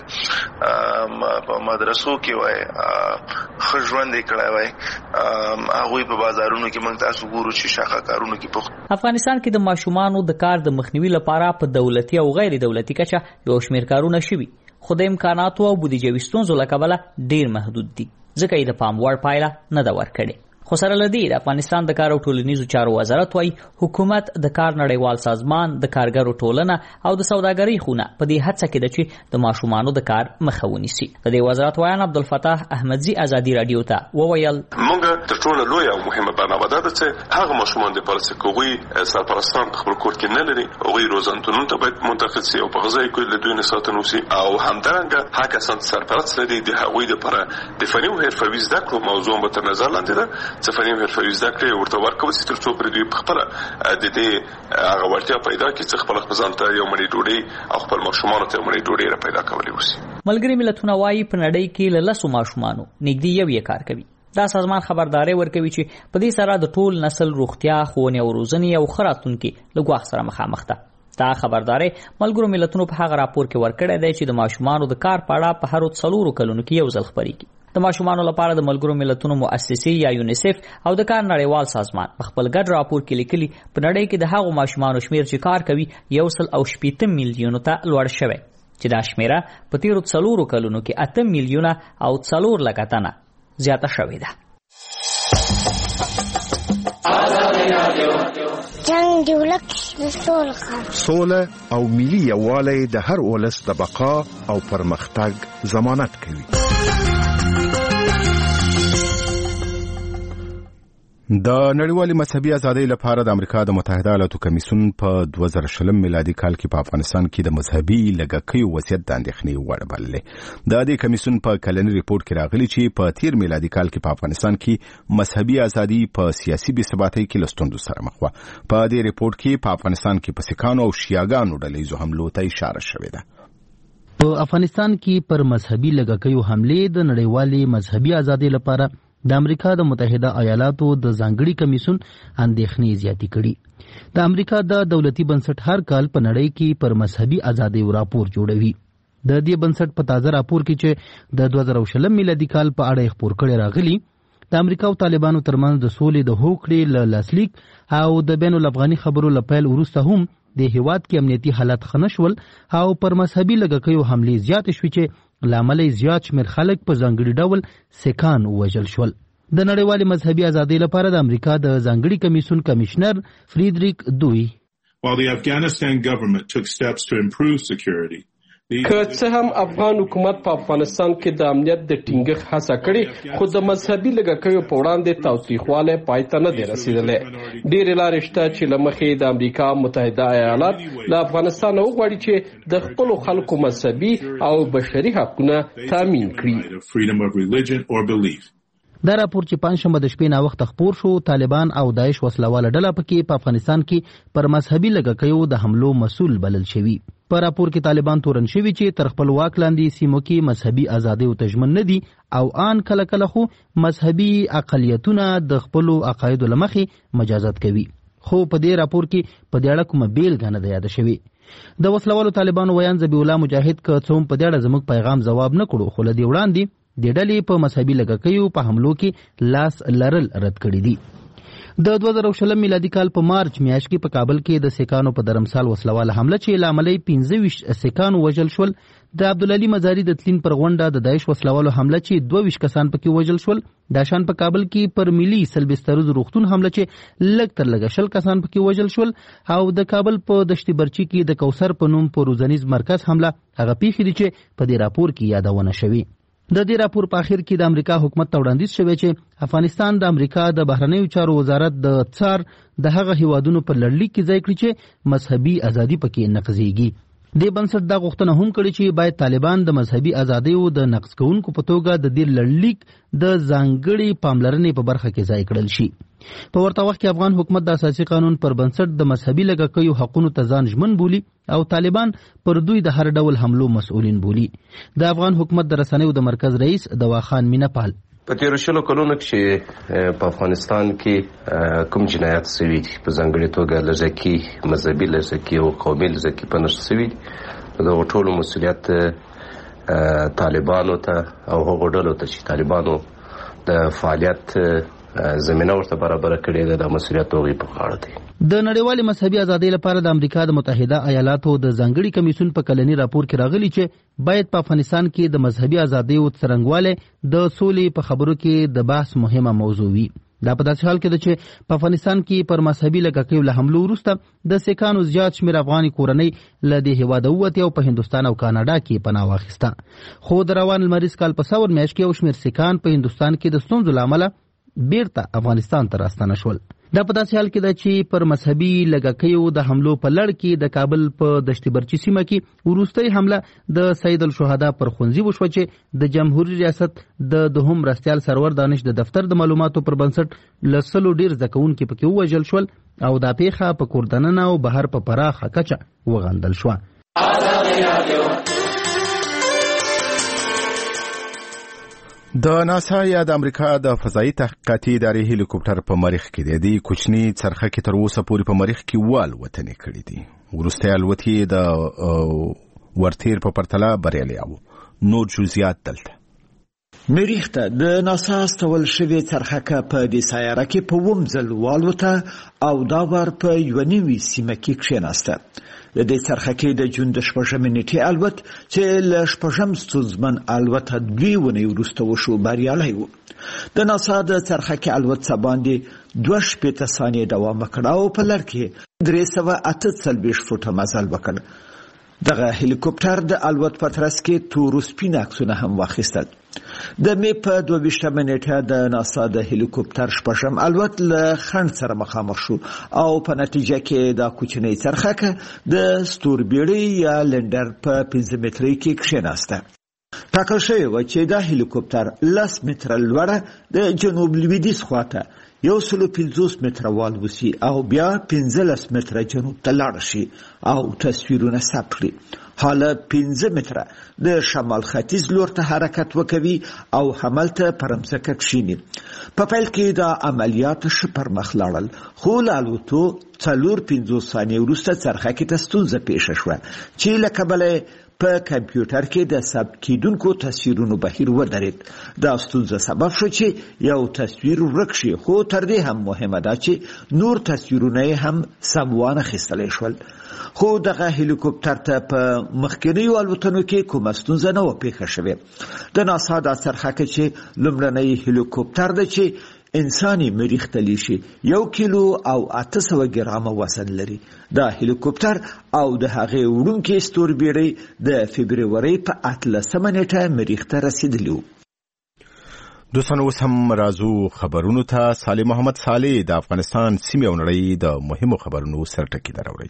Speaker 16: په مدرسو کې وای، ښه ژوند یې کړی وای، هغوی په بازارونو کې موږ تاسو ګورو چې شاخه کارونو کې پخت.
Speaker 11: افغانستان کې د ماشومانو د کار د مخنیوي لپاره په دولتي او غیر دولتي کچه یو شمېر کارونه شوي خو د امکاناتو او بودیجوي ستونزو له کبله ډیر محدود دي ځکه یې د پام وړ پایله نه ده ورکړې. خو سره له دې د افغانستان د کار او ټولنیزو چارو وزارت وايي حکومت د کار نړیوال سازمان، د کارګرو ټولنه او د سوداګرۍ خونه په دې هڅه کې ده چې د ماشومانو د کار مخه ونیسي. د دې وزارت ویان عبدالفتاح احمدزي ازادي رادیو ته وویل
Speaker 15: موږ تر ټولو لویه او مهمه برنامه ده چې هغه ماشومان د پرسه کوي سرپرستان خپل کور کې نه لري هغوی روزنتونونو ته باید منتقل سي او په غذایي کې له دوی نه ساتنه وسي او همدارنګه هغه کسان سرپرست لري د هغوی لپاره د فني او حرفوي زده کړو موضوع به تر نظر لاندې ده چې فني او حرفوي زده کړې ورته ورکول سي تر څو پر دوی خپل د دې هغه وړتیا پیدا کړي چې خپل ځان ته یو مړی ډوډۍ او خپل ماشومانو ته مړی ډوډۍ را پیدا کولی وسي.
Speaker 11: ملګري ملتونه وايي په نړۍ کې له 10 ماشومانو نږدې یو یې کار کوي. دا سازمان خبرداري ورکوي چې په دې سره د ټول نسل روغتیا، ښوونې او روزنې او ښه راتلونکي له ګواښ سره مخامخ ده. دا خبرداري ملګرو ملتونو په هغه راپور کې ورکړی دی چې د ماشومانو د کار په اړه په هر 4 کلونو کې یو ځل خبرېږي. د ماشومانو لپاره د ملګرو ملتونو مؤسسې یا یونیسف او د کار نړیوال سازمان په خپل ګډ راپور کې لیکلي په نړۍ کې د هغو ماشومانو شمیر چې کار کوي 1.8 میلیونو ته لوړ شوی چې دا شمیره په تیرو 4 کلونو کې 8 میلیونه او 4 لکه تنه زیاته شوې ده.
Speaker 6: جنگ دی ولک
Speaker 2: سوله او ملي یووالی د هر ولس د بقا او پرمختګ ضمانت کوي.
Speaker 3: د نړیوالې مذهبي ازادۍ لپاره د امریکا د متحده ایالاتو کمیسیون په 2020 میلادي کال کې په افغانستان کې د مذهبي لږکیو وضعیت د اندېښنې وړ بللی. د دې کمیسیون په کلني ریپورت کې راغلي چې په تیر میلادي کال کې په افغانستان کې مذهبي ازادي په سیاسي بې ثباتۍ کې له ستونزو سره مخ وه. په دې ریپورت کې په افغانستان کې په سیکانو او شیعاګانو ډلهییزو حملو ته اشاره شوې ده.
Speaker 17: په افغانستان کې پر مذهبي لږکیو حملې د نړیوالې مذهبي ازادۍ لپاره د امریکا د متحده ایالاتو د ځانګړي کمیسیون اندېښنې زیاتې کړي. د امریکا د دولتي بنسټ هر کال په نړۍ کې پر مذهبي ازادۍ راپور جوړوي. د دې بنسټ په تازه راپور کې چې د 2020 میلادي کال په اړه خبر کړي راغلي، د امریکا او طالبانو ترمنځ د سولې د هوکړې له لاسلیک او د بین الافغاني خبرو لپیل وروسته هم د هیواد کې امنیتي حالت ښه نشول او پر مذهبي لږکیو حملې زیاتې شوې چې له امله زیات شمېر خلک په ځانګړي ډول سیکان ووژل شول. د نړیوالې مذهبي ازادۍ لپاره د امریکا د ځانګړي کمیسیون کمشنر فریدریک دوی
Speaker 18: While the Afghanistan government took steps to improve security,
Speaker 19: که څه هم افغان حکومت په افغانستان کې د امنیت د ټینګښت هڅه کړې، خو د مذهبي لږکیو په وړاندې تاوتریخوالی پای ته نه دی رسېدلی. ډېرې لارې شته چې له مخې د امریکا متحده ایالات له افغانستان وغواړي چې د خپلو خلکو مذهبي او بشري حقونه تامین کړي.
Speaker 17: دا راپور چې پنځشنبه د شپې ناوخته خپور شو، طالبان او داعش وسلواله ډله پکې په افغانستان کې پر مذهبي لږکیو د حملو مسؤل بلل شوي. په راپور کې طالبان تورن شوي چې تر خپل واک لاندې سیمو کې مذهبي ازادۍ ته ژمن نه دي او آن کله کله خو مذهبي اقلیتونه د خپلو عقایدو له مخې مجازات کوي. خو په دې راپور کې په دې اړه کومه بیلګه نه ده یاده شوې. د وسلوالو طالبانو ویان ذبیح الله مجاهد که څه هم په دې اړه زموږ پیغام ځواب نه کړو، خو له دې وړاندې د ډلې په مذهبي لږکیو په حملو کې لاس لرل رد کړي دي. د 2020 میلادي کال په مارچ میاشت کې په کابل کې د سیکانو په درمسال وسلواله حمله چې له امله 25 سیکان وژل شول، د عبدالعلي مزاري د تلین پر غونډه د داعش وسلوالو حمله چې 22 کسان پکې وژل شول، د شان په کابل کې پر ملي سلبستروز روغتون حمله چې لږ تر لږه 20 کسان پکې وژل شول، او د کابل په دشت برچی کې د کوثر په نوم په روزنیز مرکز حمله هغه پیښې دي چې په دې راپور کې یادونه شوي. د دې راپور په اخر کې د امریکا حکومت ته وړاندیز شوی چې افغانستان د امریکا د بهرنیو چارو وزارت د څار د هغه هیوادونو په لړلیک کې ځای کړي چې مذهبي ازادي پکې نقضیږي. دې بنسټ دا غوښتنه هم کړې چې باید طالبان د مذهبي ازادیو د نقض کوونکو په توګه د دې لړلیک د ځانګړي پاملرنې په برخه کې ځای کړل شي. په ورته وخت کې افغان حکومت د اساسي قانون پر بنسټ د مذهبي لږکیو حقونو ته ځان ژمن بولي او طالبان پر دوی د هر ډول حملو مسؤلین بولي. د افغان حکومت د رسنیو د مرکز رئیس دواخان مینپال
Speaker 20: په تیرو شلو کلونو کې په افغانستان کې کوم جنایات شوي دي، په ځانګړې توګه لږکي، مذهبي لږکي او قومي لږکي په نښه شوي دي، د ټولو مسؤلیت طالبانو ته او هغو ډلو ته چې طالبانو د فعالیت زمینه ورته برابره کړې ده، د مسؤلیت هغوی په غاړه دی.
Speaker 17: د نړیوالې مذهبي ازادۍ لپاره د امریکا د متحده ایالاتو د ځانګړي کمیسیون په کلني راپور کې راغلي چې باید په افغانستان کې د مذهبي ازادیو څرنګوالی د سولې په خبرو کې د بحث مهمه موضوع وي. دا په داسې حال کې ده چې په افغانستان کې پر مذهبي لږکیو له حملو وروسته د سیکانو زیات شمېر افغاني کورنۍ له دې هېواده ووتې او په هندوستان او کاناډا کې پناه واخیسته. خو د روان لمریز کال په ثور میاشت کې یو شمېر سیکان په هندوستان کې د ستونزو له امله بیرته افغانستان ته راستانه شول. دا په داسې حال کې ده چې پر مذهبي لږکیو د حملو په لړ کې د کابل په دشت برچی سیمه کې وروستۍ حمله د سید الشهدا پر ښوونځي وشوه چې د جمهوریت ریاست د دوهم مرستیال سرور دانش د دفتر د معلوماتو پر بنسټ له 100 ډېر زده کوونکي پکې ووژل شول او دا پیښه په کور دننه او بهر په پراخه کچه وغندل شوه.
Speaker 3: د ناسا یا د امریکا د فضایي تحقیقاتي ادارې هلیکوپټر په مریخ کې د کوچني څرخه کې تر اوسه پورې په مریخ کې والوتنې کړې دي. وروستۍ الوت یې د ورتیر په پرتله بریالي و. نور جزئیات دلته.
Speaker 13: مریخ ته د ناسا استول شوې څرخکه په دې سیاره کې په اووم ځل والوته او دا وار په یوه نوې سیمه کې کښېناسته. د دې څرخکې د جون د 6 نیټې الوت چې له 6 ستونزمن الوته 2 ونې وروسته وشو بریالی و. د ناسا د څرخکې الوت څه باندې 2 ثانیې دوام وکړ او په لړ کې 348 فوټه مزل وکړ. دغه هلیکوپټر د الوت په ترڅ کې تور سپین عکسونه هم واخیستل. د می په 22 نیټه د ناسا د هلیکوپټر 6 الوت له خنډ سره مخامخ شو او په نتیجه کې د کوچنی څرخکه د ستوربیړۍ یا لندر په 5 مترۍ کې کښېناسته. ټاکل شوې وه چې دا هلیکوپټر 10 متره لوړه د جنوب لویدیځ خواته 150 متره والوزي او بیا 15 متره جنوب ته لاړ شي او تصویرونه ثبت کړي. حالا 15 متره د شمال ختیځ لور ته حرکت وکوي او هملته پر مځکه کښیني. په پیل کې دا عملیات ښه پر مخ لاړل، خو له الوتو 4-5 ثانیې وروسته څرخکې ته ستونزه پیښه شوه چې له کبله په کمپیوټر کې د ثبت کیدونکو تصویرونو بهیر ودرېد. دا ستونزه سبب شو چې یو تصویر ورک شي، خو تر دې هم مهمه ده چې نور تصویرونه هم سم وانخیستلی شول. خو دغه هلیکوپټر ته په مخکینیو الوتنو کې کومه ستونزه نه وه پیښه شوې. د ناسا دا څرخکه چې لومړنی هلیکوپټر ده چې انساني مریخ ته لیشي 1 کیلو او 800 ګرامه وزن لري. دا هلیکوپټر او د هغې وړونکې ستوربیړۍ د فبرورۍ په 18 نیټه مریخ ته رسیدلی وو.
Speaker 3: دوستانو اوس هم راځو خبرونو ته. صالح محمد صالح د افغانستان سیمې او نړۍ د مهمو خبرونو سرټکی دراوړي.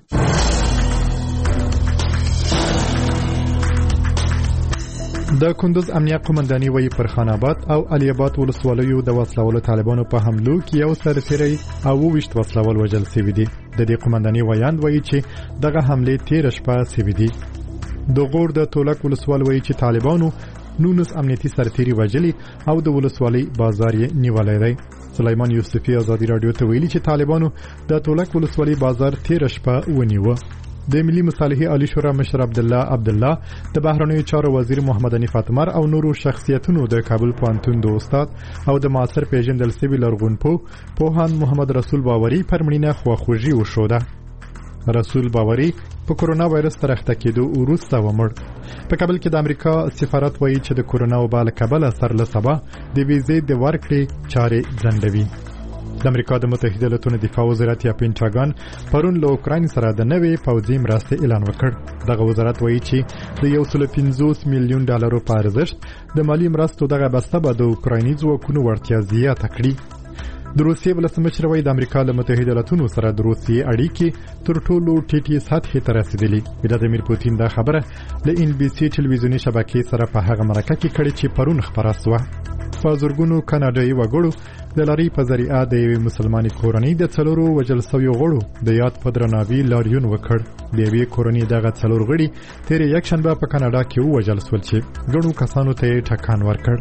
Speaker 7: د کندوز امنیه قومنداني وایي پر خان آباد او علي آباد ولسوالیو د وسلوالو طالبانو په حملو کې یو سرتیری او 20 وسلوال وژل شوي دي. د دې قومنداني ویاند وایي چې دغه حملې تیر شپه شوي دي. د غور د تولک ولسوال وایي چې طالبانو 19 امنیتي سرتیری وژلي او د ولسوالۍ بازار یې نیولی دی. سلیمان یوسفی ازادي رادیو ته ویلي چې طالبانو د تولک ولسوالۍ بازار تیر شپه ونیوه. د ملي مصالحې عالی شورا مشر عبدالله د بهرنیو چارو وزیر محمد حنیف اتمر او نورو شخصیتونو د کابل پوهنتون د استاد او د معاصر پیژندل شوي لرغونپوه پوهاند محمد رسول باوري پر مړینه خواخوږي وښوده. رسول باوري په کورونا وایرس تر اخته کېدو وروسته ومړ. په کابل کې د امریکا سفارت وایي چې د کورونا وبا له کبله سر له سبا د ویزې د ورکړې چارې ځنډوي. د امریکا د متحده ایالاتونو دفاع وزارت یا پینټاګان پرون له اوکراین سره د نوې پوځي مرستې اعلان وکړ. دغه وزارت وایي چې د 150 میلیون ډالرو په ارزښت د مالی مرستو دغه بسته به د اوکرایني ځواکونو وړتیا زیاته کړي. د روسیې ولسمشر وایي د امریکا له متحده ایالاتونو سره د روسیې اړیکې تر ټولو ټیټې سطحې ته رسیدلي. ولادیمیر پوتین دا خبره له NBC ټلویزیوني شبکې سره په هغه مرکه کې کړې چې پرون خبره شوه. په زرګونو کاناډایي وګړو د لارۍ په ذریعه د یوې مسلمانې کورنۍ د 4 وژل شویو غړو د یاد په درناوي لاریون وکړ. د یوې کورنۍ دغه 4 غړي تېرې یکشنبه په کاناډا کې ووژل شول چې ګڼو کسانو ته یې ټکان ورکړ.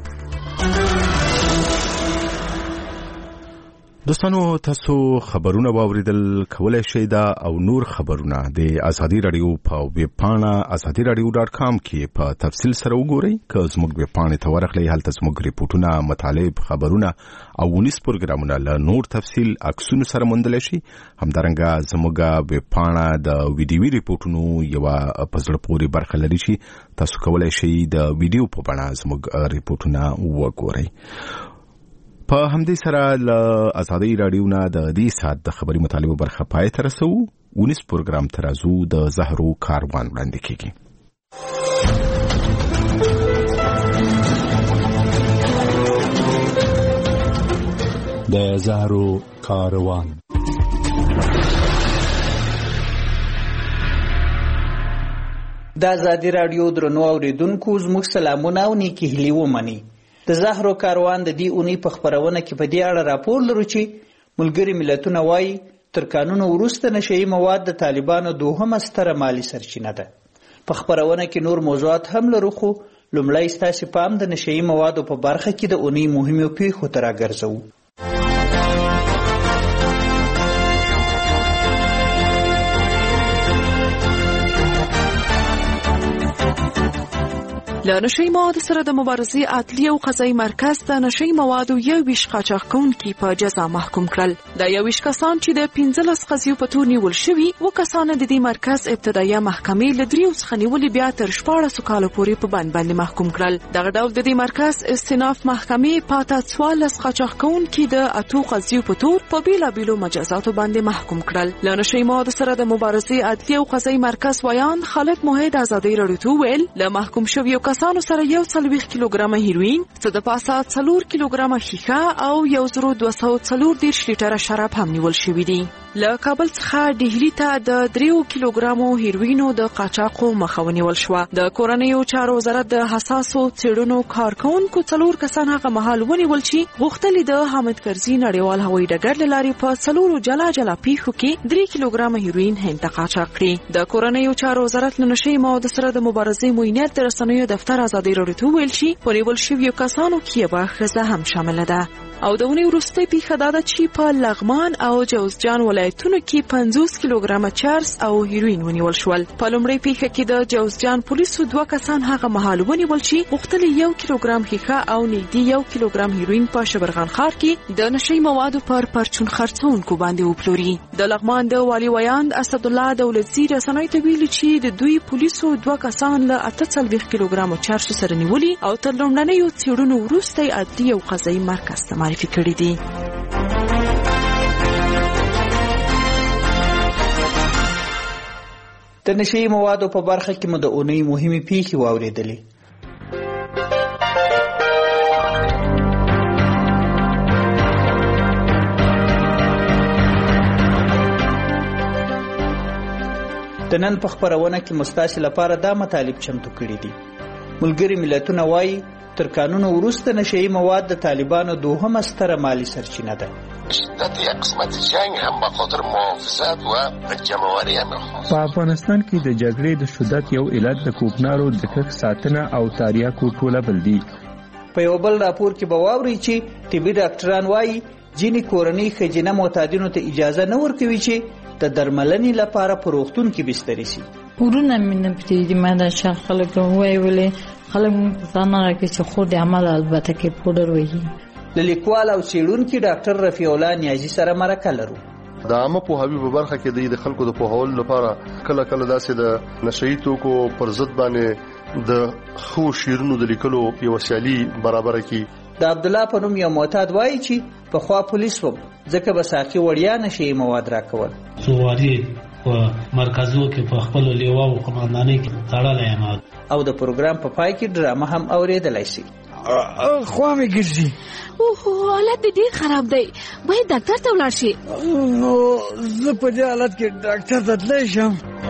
Speaker 3: دوستانو تاسو خبرونه واوریدل، کولای شئ دا او نور خبرونه د ازادي رادیو په ویب پاڼه azadiradio.com کې په تفصیل سره وګورئ. که زموږ ویب پاڼې ته ورغلئ هلته زموږ ریپورټونه، مطالب، خبرونه او ونیس پروګرامونه له نور تفصیل عکسونو سره موندلی شي. همدارنګه زموږ ویب پاڼه د ویډیوي ریپورټونو یوه په زړه پورې برخه لري چې تاسو کولای شئ د ویډیو په بڼه زموږ ریپورټونه وګورئ. په همدې سره له ازادي رادیو نه د دې ساعت د خبري مطالبو برخه پای ته رسو. ونیس پروګرام ترازو د زهرو کاروان وړاندې کیږي.
Speaker 21: د زهرو کاروان.
Speaker 22: د ازادي رادیو درنو اوریدونکو زموږ سلامونه او نیکی هیلې ومنئ. د زهرو کاروان د دې اونۍ په خبرونه کې په دې اړه راپور لرو چې ملګري ملتونه وایي تر قانون وروسته نشئی مواد د طالبانو دوهمه ستره مالی سرچینه ده. په خبرونه کې نور موضوعات هم لرو، خو لومړی ستاسو پام د نشئی موادو په برخه کې د اونۍ مهمو پیښو ته راګرځو.
Speaker 23: له نشئی موادو سره د مبارزې عدلیه او قضایي مرکز د نشئی موادو 21 قاچاق کوونکي په جزا محکوم کړل. دا 21 کسان چې د 15 قضیو په تور نیول شوي و کسان د دې مرکز ابتدایي محکمې له 3 څخه نیولې بیا تر 14 کالو پورې په بند باندې محکوم کړل. دغه ډول د دې مرکز استیناف محکمې پاته 14 قاچاق کوونکي د 8 قضیو په تور په بیلابیلو مجازاتو باندې محکوم کړل. له نشئی موادو سره د مبارزې عدلیه او قضایي مرکز ویان خالد موحد ازادي رادیو ته ویل له محکوم شویو کسانو سره 140 کیلوګرامه هیروین، څه د پاسه 4 کیلوګرامه ښیښه او 1240 لیټره شراب هم نیول شوي دي. له کابل څخه ډهلي ته د 3 کیلوګرامو هیروینو د قاچاقو مخه ونیول شوه. د کورنیو چارو وزارت د حساسو څېړنو کارکونکو 4 کسان هغه مهال ونیول چې غوښتل د حامد کرزي نړیوال هوایي ډګر له لارې په 4 جلا جلا پیښو کې 3 کیلوګرام هیروین هند ته قاچاق کړي. د کورنیو چارو وزارت له نشي موادو سره د مبارزې موینت د رسنیو دفتر ازادي راډیو ته ویل چې په نیول شویو کسانو کې یوه ښځه هم شامله ده. او د اونۍ وروستۍ پیښه دا ده چې په لغمان او جوزجان ولایتونو کې 50 کیلوګرامه چرس او هیروین ونیول شول. په لومړۍ پیښه کې د جوزجان پولیسو 2 کسان هغه مهال ونیول چې غوښتل 1 کیلوګرام ښیښه او نږدې 1 کیلوګرام هیروین په شبرغان ښار کې د نشي موادو پر پرچون خرڅونکو باندې وپلوري. د لغمان د والي ویاند اسدالله دولتزي رسنیو ته ویلي چې د دوی پولیسو 2 کسان له 48 کیلوګرامو چرس سره نیولي او تر لومړنیو څېړنو وروسته عدلي او قضایي مرکز ته معرفي کړي دي.
Speaker 22: د نشي موادو په برخه کې مو د اونۍ مهمې پیښې واورېدلې. د نن په خبرونه کې مستاسي لپاره دا مطالب چمتو کړي دي. ملګري ملتونه وایي تر قانون وروسته نشي مواد د طالبانو دوهمه ستره مالی سرچینه ده.
Speaker 1: شدت یک قسمت جنگ هم به خاطر محافظت و جمعواری هم خواست.
Speaker 5: په افغانستان کې د جګړې د شدت یو علت د کوکنارو د کښ ساتنه او تاریاکو ټولول دي.
Speaker 22: په یو بل راپور کې به واورئ چې طبي ډاکټران وایي ځینې کورنۍ ښځینه معتادینو ته اجازه نه ورکوي چې د درملنې لپاره په روغتون کې بسترې شي.
Speaker 8: ورونه مې نه پرېږدي. ما دا شخص خلک وایي خلک مونږ ځان راکړي چې خو د عمل البته کې پوډر وهي.
Speaker 22: له لیکوال او څېړونکي ډاکټر رفیع الله نیازي سره مرکه لرو.
Speaker 10: د عامه پوهاوي په برخه کې د خلکو د پوهولو لپاره کله کله داسې د نشئی توکو پر ضد باندې د خو شیرونو د لیکلو یو سیالي برابر کی.
Speaker 22: د عبد الله په نوم یو معتاد وایي چې په خوا پولیس و ځکه به ساقي وړیا نشئی مواد راکول.
Speaker 24: زواري په مرکزو کې په خپل لیوا او قومندانۍ کې تړلې یم.
Speaker 22: او د پروګرام په پای کې ډرامه هم اوریدلای شي.
Speaker 25: خوا مې ګرځي.
Speaker 23: اوه حالت ډېر خراب دی. باید ډاکټر ته ولاړ شي.
Speaker 25: نو زه په دې حالت کې ډاکټر ته تللی شم.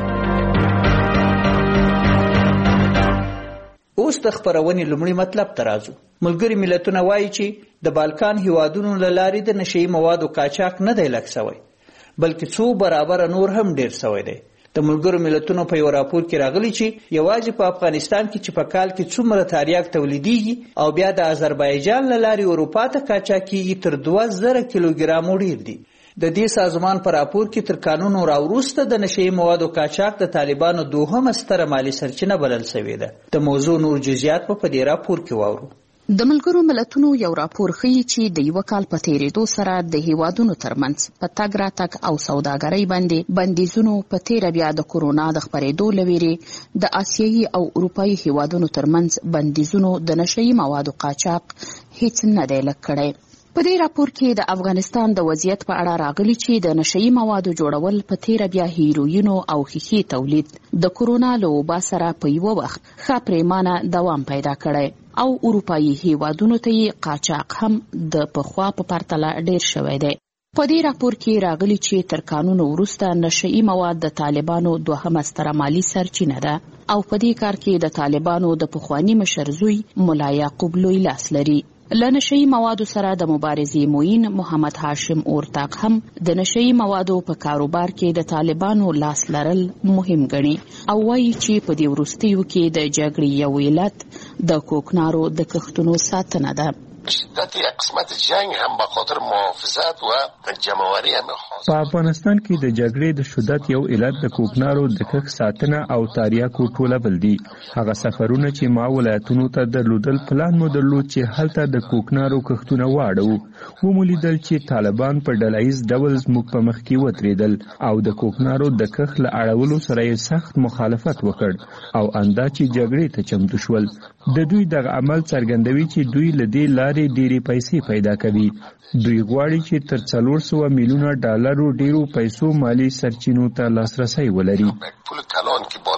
Speaker 22: اوس د خبرونې لومړی مطلب ته راځو. ملګري ملتونه وایي چې د بالکان هیوادونو له لارې د نشئی موادو قاچاق نه دی لږ سوی بلکې څو برابره نور هم ډېر سوی دی. د ملګرو ملتونو په یو راپور کې راغلی چې یوازې په افغانستان کې چې په کال کې څومره تریاک تولیدېږي او بیا د آذربایجان له لارې اروپا ته قاچاق کېږي تر 2000 کیلوګرامو ډېر دي. د دې سازمان په راپور کې تر قانون راوروسته د نشئی موادو قاچاق د طالبانو دوهمه ستره مالی سرچینه بلل شوې ده. د موضوع نور جزئیات په دې راپور کې واورو.
Speaker 26: د ملګرو ملتونو یو راپور ښیي چې د یو کال په تیریدو سره د هیوادونو ترمنځ په تګ راتګ او سوداګرۍ باندې بندیزونو په تیره بیا د کورونا د خپرېدو له ویرې د آسیایي او اروپایي هیوادونو ترمنځ بندیزونو د نشئی موادو قاچاق هیڅ نه دی لږ کړی. په دې راپور کې د افغانستان د وضعیت په اړه راغلي چې د نشئی موادو جوړول په تیره بیا هیروینو او ښیښې تولید د کورونا له وبا سره په یو وخت ښه پریمانه دوام پیدا کړی او اروپایي هیوادونو ته یې قاچاق هم د پخوا په پرتله ډیر شوی دی. په دې راپور کې راغلي چې تر قانون وروسته نشئی مواد د طالبانو دوهمه ستره مالی سرچینه ده او په دې کار کې د طالبانو د پخواني مشر زوی ملا یعقوب لوی لاس لري. له نشئی موادو سره د مبارزې موین محمد هاشم اورتاق هم د نشئی موادو په کاروبار کې د طالبانو لاس لرل مهم ګڼي او وایي چې په دې وروستیو کې د جګړې یو علت د کوکنارو د کښتونو ساتنه ده.
Speaker 1: شدت یک قسمت جنگ هم به خاطر محافظت و جمعواری هم خواست.
Speaker 5: په افغانستان کې د جګړې د شدت یو علت د کوکنارو د کښ ساتنه او تاریاکو ټولول دي. هغه سفرونه چې ما ولایتونو ته درلودل پلان مو درلود چې هلته د کوکنارو کښتونه واړو. ومولیدل چې طالبان په ډلهییز ډول زموږ په مخ کې ودرېدل او د کوکنارو د کښ له اړولو سره یې سخت مخالفت وکړ او اندا چې جګړې ته چمتو شول. د دوی دغه عمل څرګندوي چې دوی له دې لارې ډېرې پیسې پیدا کوي. دوی غواړي چې تر 400 میلیونه ډالرو ډېرو پیسو مالی سرچینو ته لاسرسی ولري.
Speaker 1: پول کلان که بالاتر از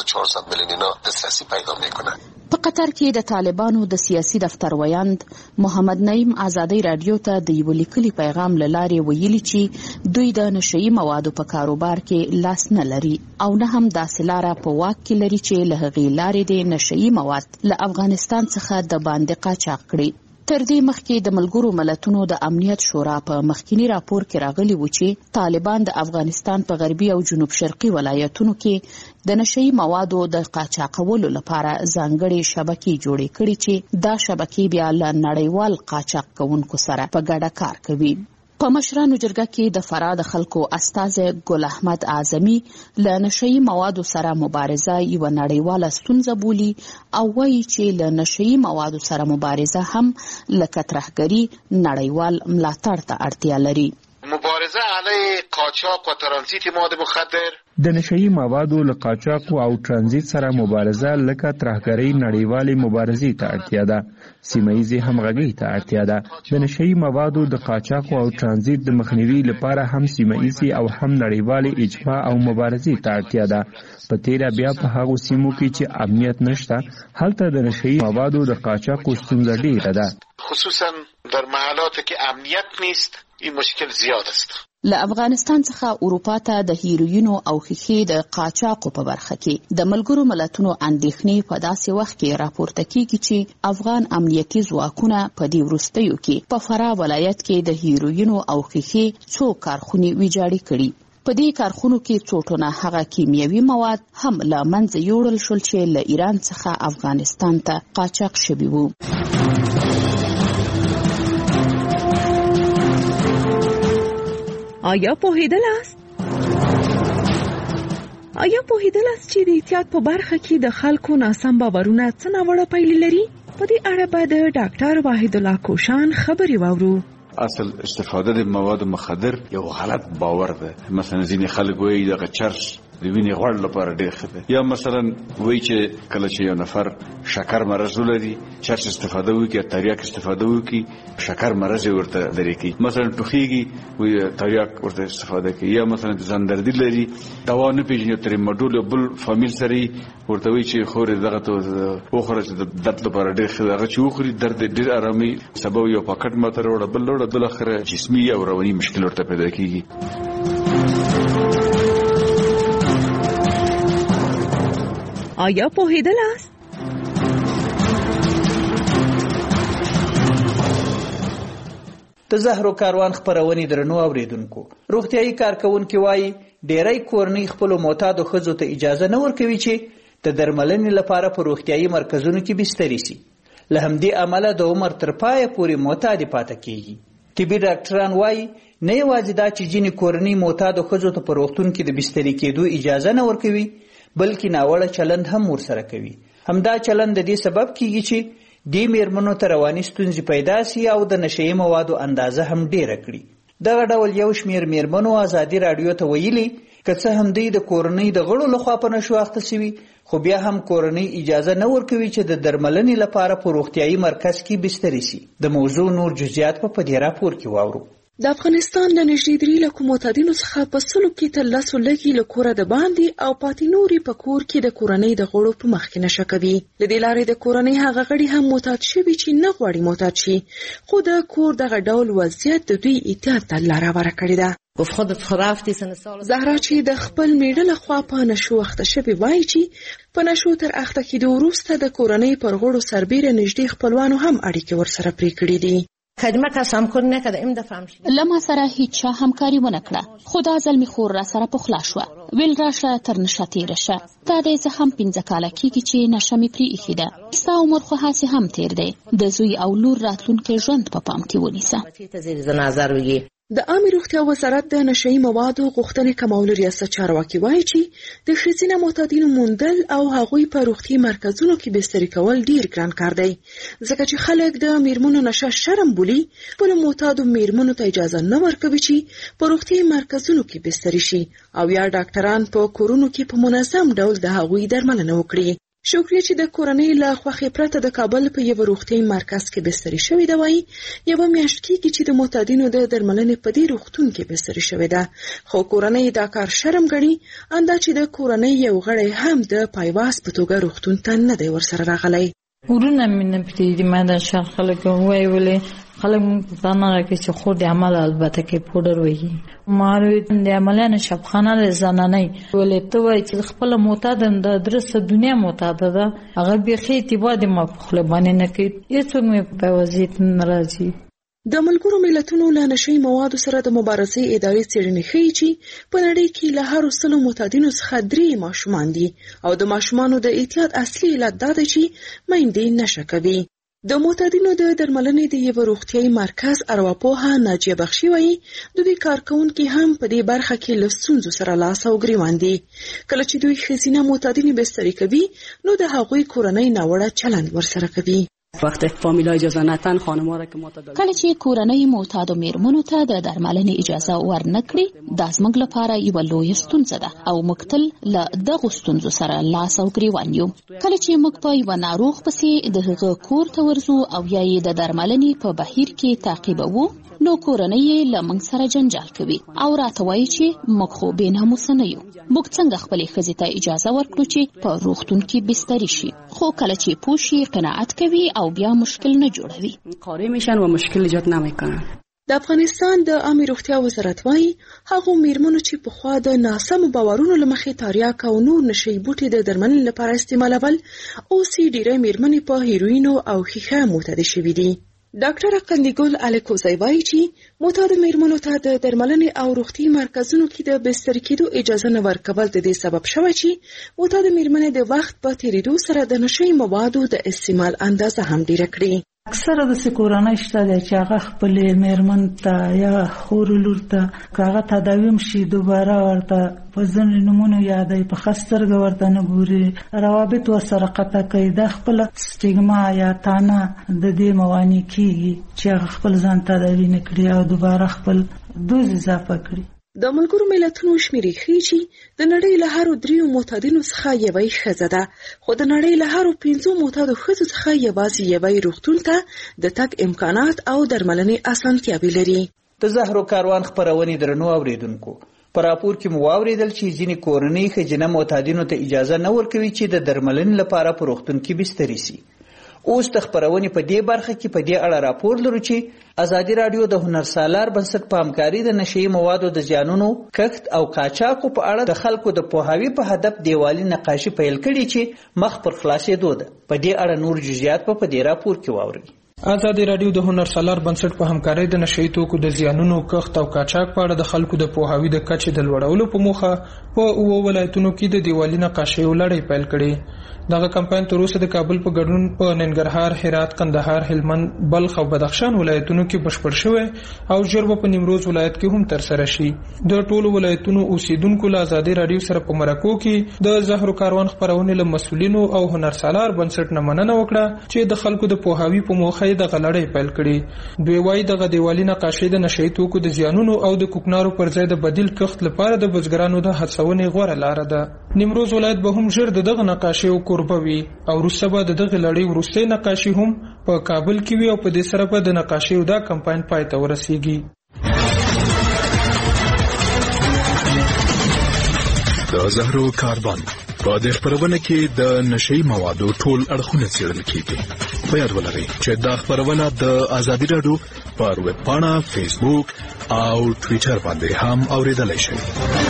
Speaker 1: 400 میلیون اینا دسترسی پیدا میکنه.
Speaker 26: په قطر کې د طالبانو د سیاسي دفتر ویاند محمد نعیم آزادۍ رادیو ته د یو لیکلي پیغام له لارې ویلي چې دوی د نشهیي موادو په کاروبار کې لاس نه لري او نه هم داسې لاره په واک کې لري چې له هغې لارې د نشهیي مواد له افغانستان څخه د باندې قاچاق کړي. تر دې مخکې د ملګرو ملتونو د امنیت شورا په مخکینی راپور کې راغلی و چې طالبان د افغانستان په غربي او جنوب شرقي ولایتونو کې د نشهیي موادو د قاچاقولو لپاره ځانګړې شبکې جوړې کړي چې دا شبکې بیا له نړیوال قاچاق کوونکو سره په ګډه کار کوي. په مشرانو جرګه کې د فراه د خلکو استازی ګل احمد اعظمي له نشهیي موادو سره مبارزه یوه نړیواله ستونزه بولي او وایي چې له نشهیي موادو سره مبارزه هم لکه ترهګري نړیوال ملاتړ ته اړتیا لري.
Speaker 1: مبارزه علیه قاچاق و ترانزیت مواد مخدر
Speaker 5: د نشهیي موادو له قاچاق او ترانزیت سره مبارزه لکه ترهګرۍ نړیوالې مبارزې ته اړتیا ده. سیمه‌ییزې همغږۍ ته اړتیا ده. د نشهیي موادو د قاچاق او ترانزیت د مخنیوي لپاره هم سیمه‌ییزې او هم نړیوالې اجماع او مبارزې ته اړتیا ده. په تیره بیا په هغو سیمو کې چې امنیت نشته هلته د نشهیي موادو د قاچاق ستونزه ډیره ده.
Speaker 1: خصوصا در محلات که امنیت نیست این مشکل زیاد است.
Speaker 26: له افغانستان څخه اروپا ته د هیروینو او ښیښې د قاچاقو په برخه کې د ملګرو ملتونو اندېښنې په داسې وخت کې راپورته کیږي چې افغان امنیتي ځواکونه په دې وروستیو کې په فراه ولایت کې د هیروینو او ښیښې څو کارخونې ویجاړې کړي. په دې کارخونو کې څو ټنه هغه کیمیاوي مواد هم له منځه یوړل شول چې له ایران څخه افغانستان ته قاچاق شوي وو.
Speaker 23: آیا پوهیدلاست چې د احتیاط په برخه کې د خلکو ناسم باورونه څه ناوړه پایلې لري؟ په دې اړه به د ډاکټر واحد الله کوشان خبرې واورو.
Speaker 4: اصل استفاده د مواد مخدر یو غلط باور ده. مثلا ځینې خلک وایي دغه چرس د وینې غوړ لپاره ډېر ښه دی، یا مثلا وایي چې کله چې یو نفر شکر مرض ولري چرس استفاده وکړي، تریاک استفاده وکړي، شکر مرض ورته لري کوي. مثلا ټوخیږي وایي تریاک ورته استفاده کوي، یا مثلا ځان دردي لري دوا نه پیژني تریماډول بل فامیل سره ورته وایي چې خورې دغه ته وخوره چې د درد لپاره ډېر ښه دی. هغه چې وخوري درد ډېر آرامي سبب یو پاکټ ماته راوړه بل راوړه بالاخره جسمي او رواني مشکل ورته پیدا کیږي.
Speaker 23: آیا پوهیدلاست؟
Speaker 22: د زهرو کاروان خپرونې درنو اوریدونکو، روغتیايي کارکونکي وایي ډېری کورنۍ خپلو معتادو ښځو ته اجازه نه ورکوي چې د درملنې لپاره په روغتیايي مرکزونو کې بستري سي. له همدې امله د عمر تر پایه پورې معتادې پاتې کیږي. طبي ډاکټران وایي نه یوازې دا چې ځینې کورنۍ معتادو ښځو ته په روغتون کې د بستري کېدو اجازه نه ورکوي بلکې ناوړه چلند هم ورسره کوي. همدا چلند د دې سبب کیږي چې دې میرمنو ته رواني ستونزې پیدا سي او د نشهیي موادو اندازه هم ډیره کړي. دغه ډول یو شمیر میرمنو ازادي راډیو ته ویلي که څه هم دوی د کورنۍ د غړو لخوا په نشو اخته سوي خو بیا هم کورنۍ اجازه نه ورکوي چې د درملنې لپاره په روغتیايي مرکز کې بستري سي. د موضوع نور جزئیات په دې راپور کې واورو.
Speaker 23: د افغانستان له نږدې 3 لکو معتادینو څخه په 100 کې تر 10 لږې له کوره د باندې او پاتې نورې په کور کې د کورنۍ د غړو په مخ کې نشه کوي. له دې لارې د کورنۍ هغه غړي هم معتاد شوي چې نه غواړي معتاد شي، خو د کور دغه ډول وضعیت د دوی احتیاط ته لاره هواره کړې ده. زهرا چې د خپل میړه لخوا په نشو اخته شوې وایي چې په نشو تر اخته کېدو وروسته د کورنۍ پر غړو سربیره نږدې خپلوانو هم اړیکې ورسره پرې کړې دي.
Speaker 26: لما سره هیڅ چا همکاري ونه کړه، خو دا ځل مې خور را سره پخلا شوه. ویل راشه تر نشه تېره شه. دا دی زه هم 15 کاله کېږي چې نشه مې پرې ایښې ده. ستا عمر خو هسې هم تېر دی. د زوی او لور راتلونکی ژوند په پام کې ونیسه.
Speaker 23: د عامه روغتیا وزارت د نشهیي موادو غوښتنې کمولو ریاست چارواکي وایي چې د ښځینه معتادینو موندل او هغوی په روغتیايي مرکزونو کې بستري کول ډیر ګران کار دی، ځکه چې خلک د میرمنو نشه شرم بولي. خپلو معتادو میرمنو ته اجازه نه ورکوي چې په روغتیايي مرکزونو کې بستري شي او یا ډاکټران په کورونو کې په منظم ډول د هغوی درملنه وکړي. شکریه چې د کورنۍ له خوښې پرته د کابل په یو روغتیايي مرکز کې بستري شوې ده وایي یوه میاشت کېږي چې د معتادینو د درملنې په دې روغتون کې بستري شوې ده خو کورنۍ دا کار شرم ګڼي اندا چې د کورنۍ یو غړی هم د پایواز په توګه روغتون ته نه دی ورسره راغلی
Speaker 8: ورونه مې نه پرېږدي ما دا شان خلک وایي ولې خلک ځان راکړي چې خور د عمل البته کې پوډر وایي ما د عملیانو شبخانه د زنانۍ ولې ته وایي چې خپله معتاده یم د درسته دنیا معتاده ده هغه بیخي اعتبار د ما په خوله باندې نه کوي هېڅوک مې په وضعیت نه راځي
Speaker 23: د ملګرو ملتونو له نشهیي موادو سره د مبارزې ادارې څېړنې ښیي چې په نړۍ کې له هرو 100 معتادینو څخه 3 ماشومان دي او د ماشومانو د اعتیاد اصلي علت دا ده چې میندې نشه کوي د معتادینو د درملنې د یو روغتیايي مرکز ارواپوهه ناجیه بخشي وایي د دوی کارکونکي هم په دې برخه کې له ستونزو سره لاس او ګریوان دي کله چې دوی ښځینه معتادینې بستري کوي نو د هغوی کورنۍ ناوړه چلند ورسره کوي
Speaker 9: وقتی فامیلا اجازه نتن خانم‌ها را که معتاد
Speaker 26: کله چې کورنۍ معتاد میرمنو ته د درملنې اجازه ورنکړي دا زموږ لپاره یو لوی ستونزه ده او موږ تل له دغو ستونزو سره لاس او ګریوان یو کله چې موږ په یو ناروغ پسې د هغه کور ته ورځو او یا یې د درملنې په بهیر کې تعقیبوو نو کورنۍ یې له موږ سره جنجال کوي او راته وایي چې موږ خو بې ناموسه نه یو موږ څنګه خپلې ښځې ته اجازه ورکړو چې په روغتون کې بستري شي خو کله چې پوه شي قناعت کوي او بیا مشکل نه جوړوي
Speaker 9: قانع میشن و مشکل ایجاد نمیکنن
Speaker 23: د افغانستان د عامه روغتیا وزارت وایي هغو میرمنو چې پخوا د ناسمو باورونو له مخې تریاک او نور نشهیي بوټي د درملنې لپاره استعمالول اوس یې ډېری میرمنې په هیروینو او ښیښه معتادې شوي دي ډاکټر قندیګل الکوزی وایي چې معتاد میرمنو ته د درملنې او روغتي مرکزونو کې د بستري کېدو اجازه نه ورکول د دې سبب شوی چې معتاد میرمنې د وخت په تېرېدو سره د نشهیي موادو د استعمال اندازه هم ډیره کړي
Speaker 11: اکثره د کورنۍ شته دی چې هغه خپلې میرمن ته یا خور لور ته که هغه تداویم شي دوباره ورته په ځینې نومونو یادوي په ښه سترګه ورته نه ګوري روابط ورسره قطع کوي دا خپله سټیګما یا تانه د دې موانع کېږي چې هغه خپل ځان تداوي نه کړي او دوباره خپل دوز اضافه کړي
Speaker 23: د ملګرو ملتونو شمیرې ښیي چې د نړۍ له هرو 3 معتادینو څخه یوه ښځه ده خو د نړۍ له هرو 5 معتادو ښځو څخه یوازې یوه روغتون ته د تګ امکانات او درملنې اسانتیاوې لري
Speaker 22: د زهرو کاروان خپرونې درنو اوریدونکو په راپور کې مو واوریدل چې ځینې کورنۍ ښځینه معتادینو ته اجازه نه ورکوي چې د درملنې لپاره په روغتون کې بستري شي اوس د خپرونې په دې برخه کې په دې اړه راپور لرو چې ازادي رادیو د هنرسالار بنسټ په همکاري د نشهیي موادو د زیانونو کښت او قاچاقو په اړه د خلکو د پوهاوي په هدف دیوالي نقاشي پیل کړي چې مخ پر خلاصېدو ده په دې اړه نور جزئیات په دې راپور کې واورئ
Speaker 12: ازادي رادیو د هنرسالار بنسټ په همکارۍ د نشهیي توکو د زیانونو کښت او قاچاق په اړه د خلکو د پوهاوي د کچې د لوړولو په موخه په 9 ولایتونو کې د دیوالي نقاشۍ لړۍ پیل کړي دغه کمپاین تر اوسه د کابل په ګډون په ننګرهار، هرات، کندهار، هلمند، بلخ او بدخشان ولایتونو کې بشپړ شوی او ژر به په نیمروز ولایت کې هم ترسره شي د ټولو ولایتونو اوسیدونکو له ازادي رادیو سره په مرکو کې د زهرو کاروان خپرونې له مسؤلینو او هنرسالار بنسټ نه مننه وکړه چې د خلکو د پوهاوي په موخه د غلړې پیل کړي دوی وايي دغه دیوالي نقاشۍ د نشهیي توکو د زیانونو او د کوکنارو پر ځای د بدیل کښت لپاره د بزګرانو د هڅونې غوره لاره ده نیمروز ولایت به هم ژر دغه نقاشۍ کوربه وي او وروسته به دغه لړۍ وروستۍ نقاشي هم په کابل کې وي او په دې سره به د نقاشۍ دا کمپاین پای ته ورسیږي
Speaker 14: د زهرو کاروان په دې خبرونه کې د نشهیي موادو ټول اړخونه څېړل کیږي په یاد ولرئ چې دا خبرونه د ازادي رادیو پر ویب پاڼه فیسبوک او ټوئیټر باندې هم اوریدلای شئ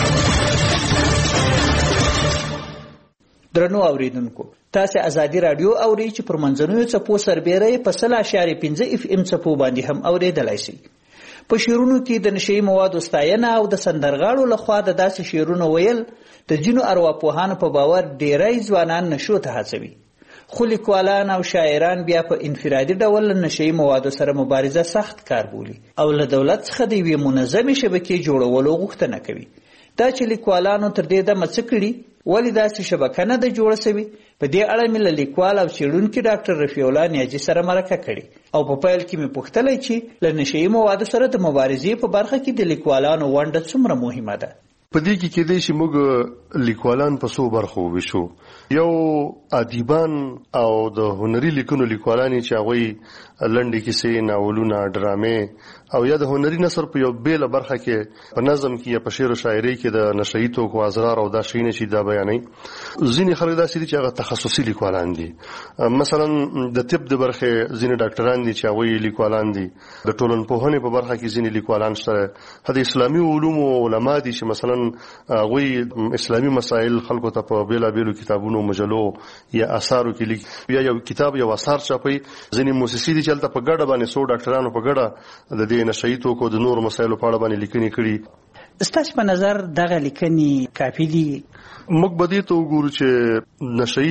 Speaker 22: درنو اوریدونکو تاسو ازادي رادیو اورئ چې پر منځنوي څپو سربېره په 0.5 اف ام څپو باندې هم اوریدلای شئ په شعرونو کې د نشهیي موادو ستاینه او د سندرغاړو لخوا د داسې شعرونو ویل د ځینو ارواپوهانو په باور ډېری ځوانان نشو ته هڅوي خو لیکوالان او شاعران بیا په انفرادي ډول له نشهیي موادو سره مبارزه سخت کار بولي او له دولت څخه د یوې منظمې شبکې جوړولو غوښتنه کوي دا چې لیکوالانو تر دې دمه څه کړي ولې داسې شبکه نه ده جوړه شوې په دې اړه مې له لیکوال او څېړونکي ډاکټر رفیع الله نیاجي سره مرکه کړې او په پیل کې مې پوښتلی چې له نشهیي موادو سره د مبارزې په برخه کې د لیکوالانو ونډه څومره مهمه ده
Speaker 2: په دې کې کېدای شي موږ لیکوالان په څو برخو وویشو. یو ادیبان او د هنري لیکنو لیکوالان چې هغوی لنډې کیسې، ناولونه، ډرامې او یا د هنري نثر په یو بیله برخه کې په نظم کې یا په شعر او شاعري کې د نشهیي توکو اسرار او دا شیونه چې دا بیانوي. ځینې خلک داسې دي چې هغه تخصصي لیکوالان دي. مثلا د طب د برخې ځینې ډاکټران دي چې هغوی لیکوالان دي. د ټولنپوهنې په برخه کې ځینې لیکوالان شته. د اسلامي علومو علما دي چې مثلا هغوی اسلامي مسائل خلکو ته په بیلابیلو کتابونو، مجلو یا اثارو کې لیکي. یا یو کتاب یو اثار چاپي. ځینې موسسې دي چې هلته په ګډه باندې څو ډاکټرانو په ګډه د دې نشهیي توکو د نورو مسایلو په اړه باندې لیکنې کړي.
Speaker 22: ستاسو په نظر دغه لیکنې کافي دي؟
Speaker 2: موږ به دې ته وګورو چې نشهیي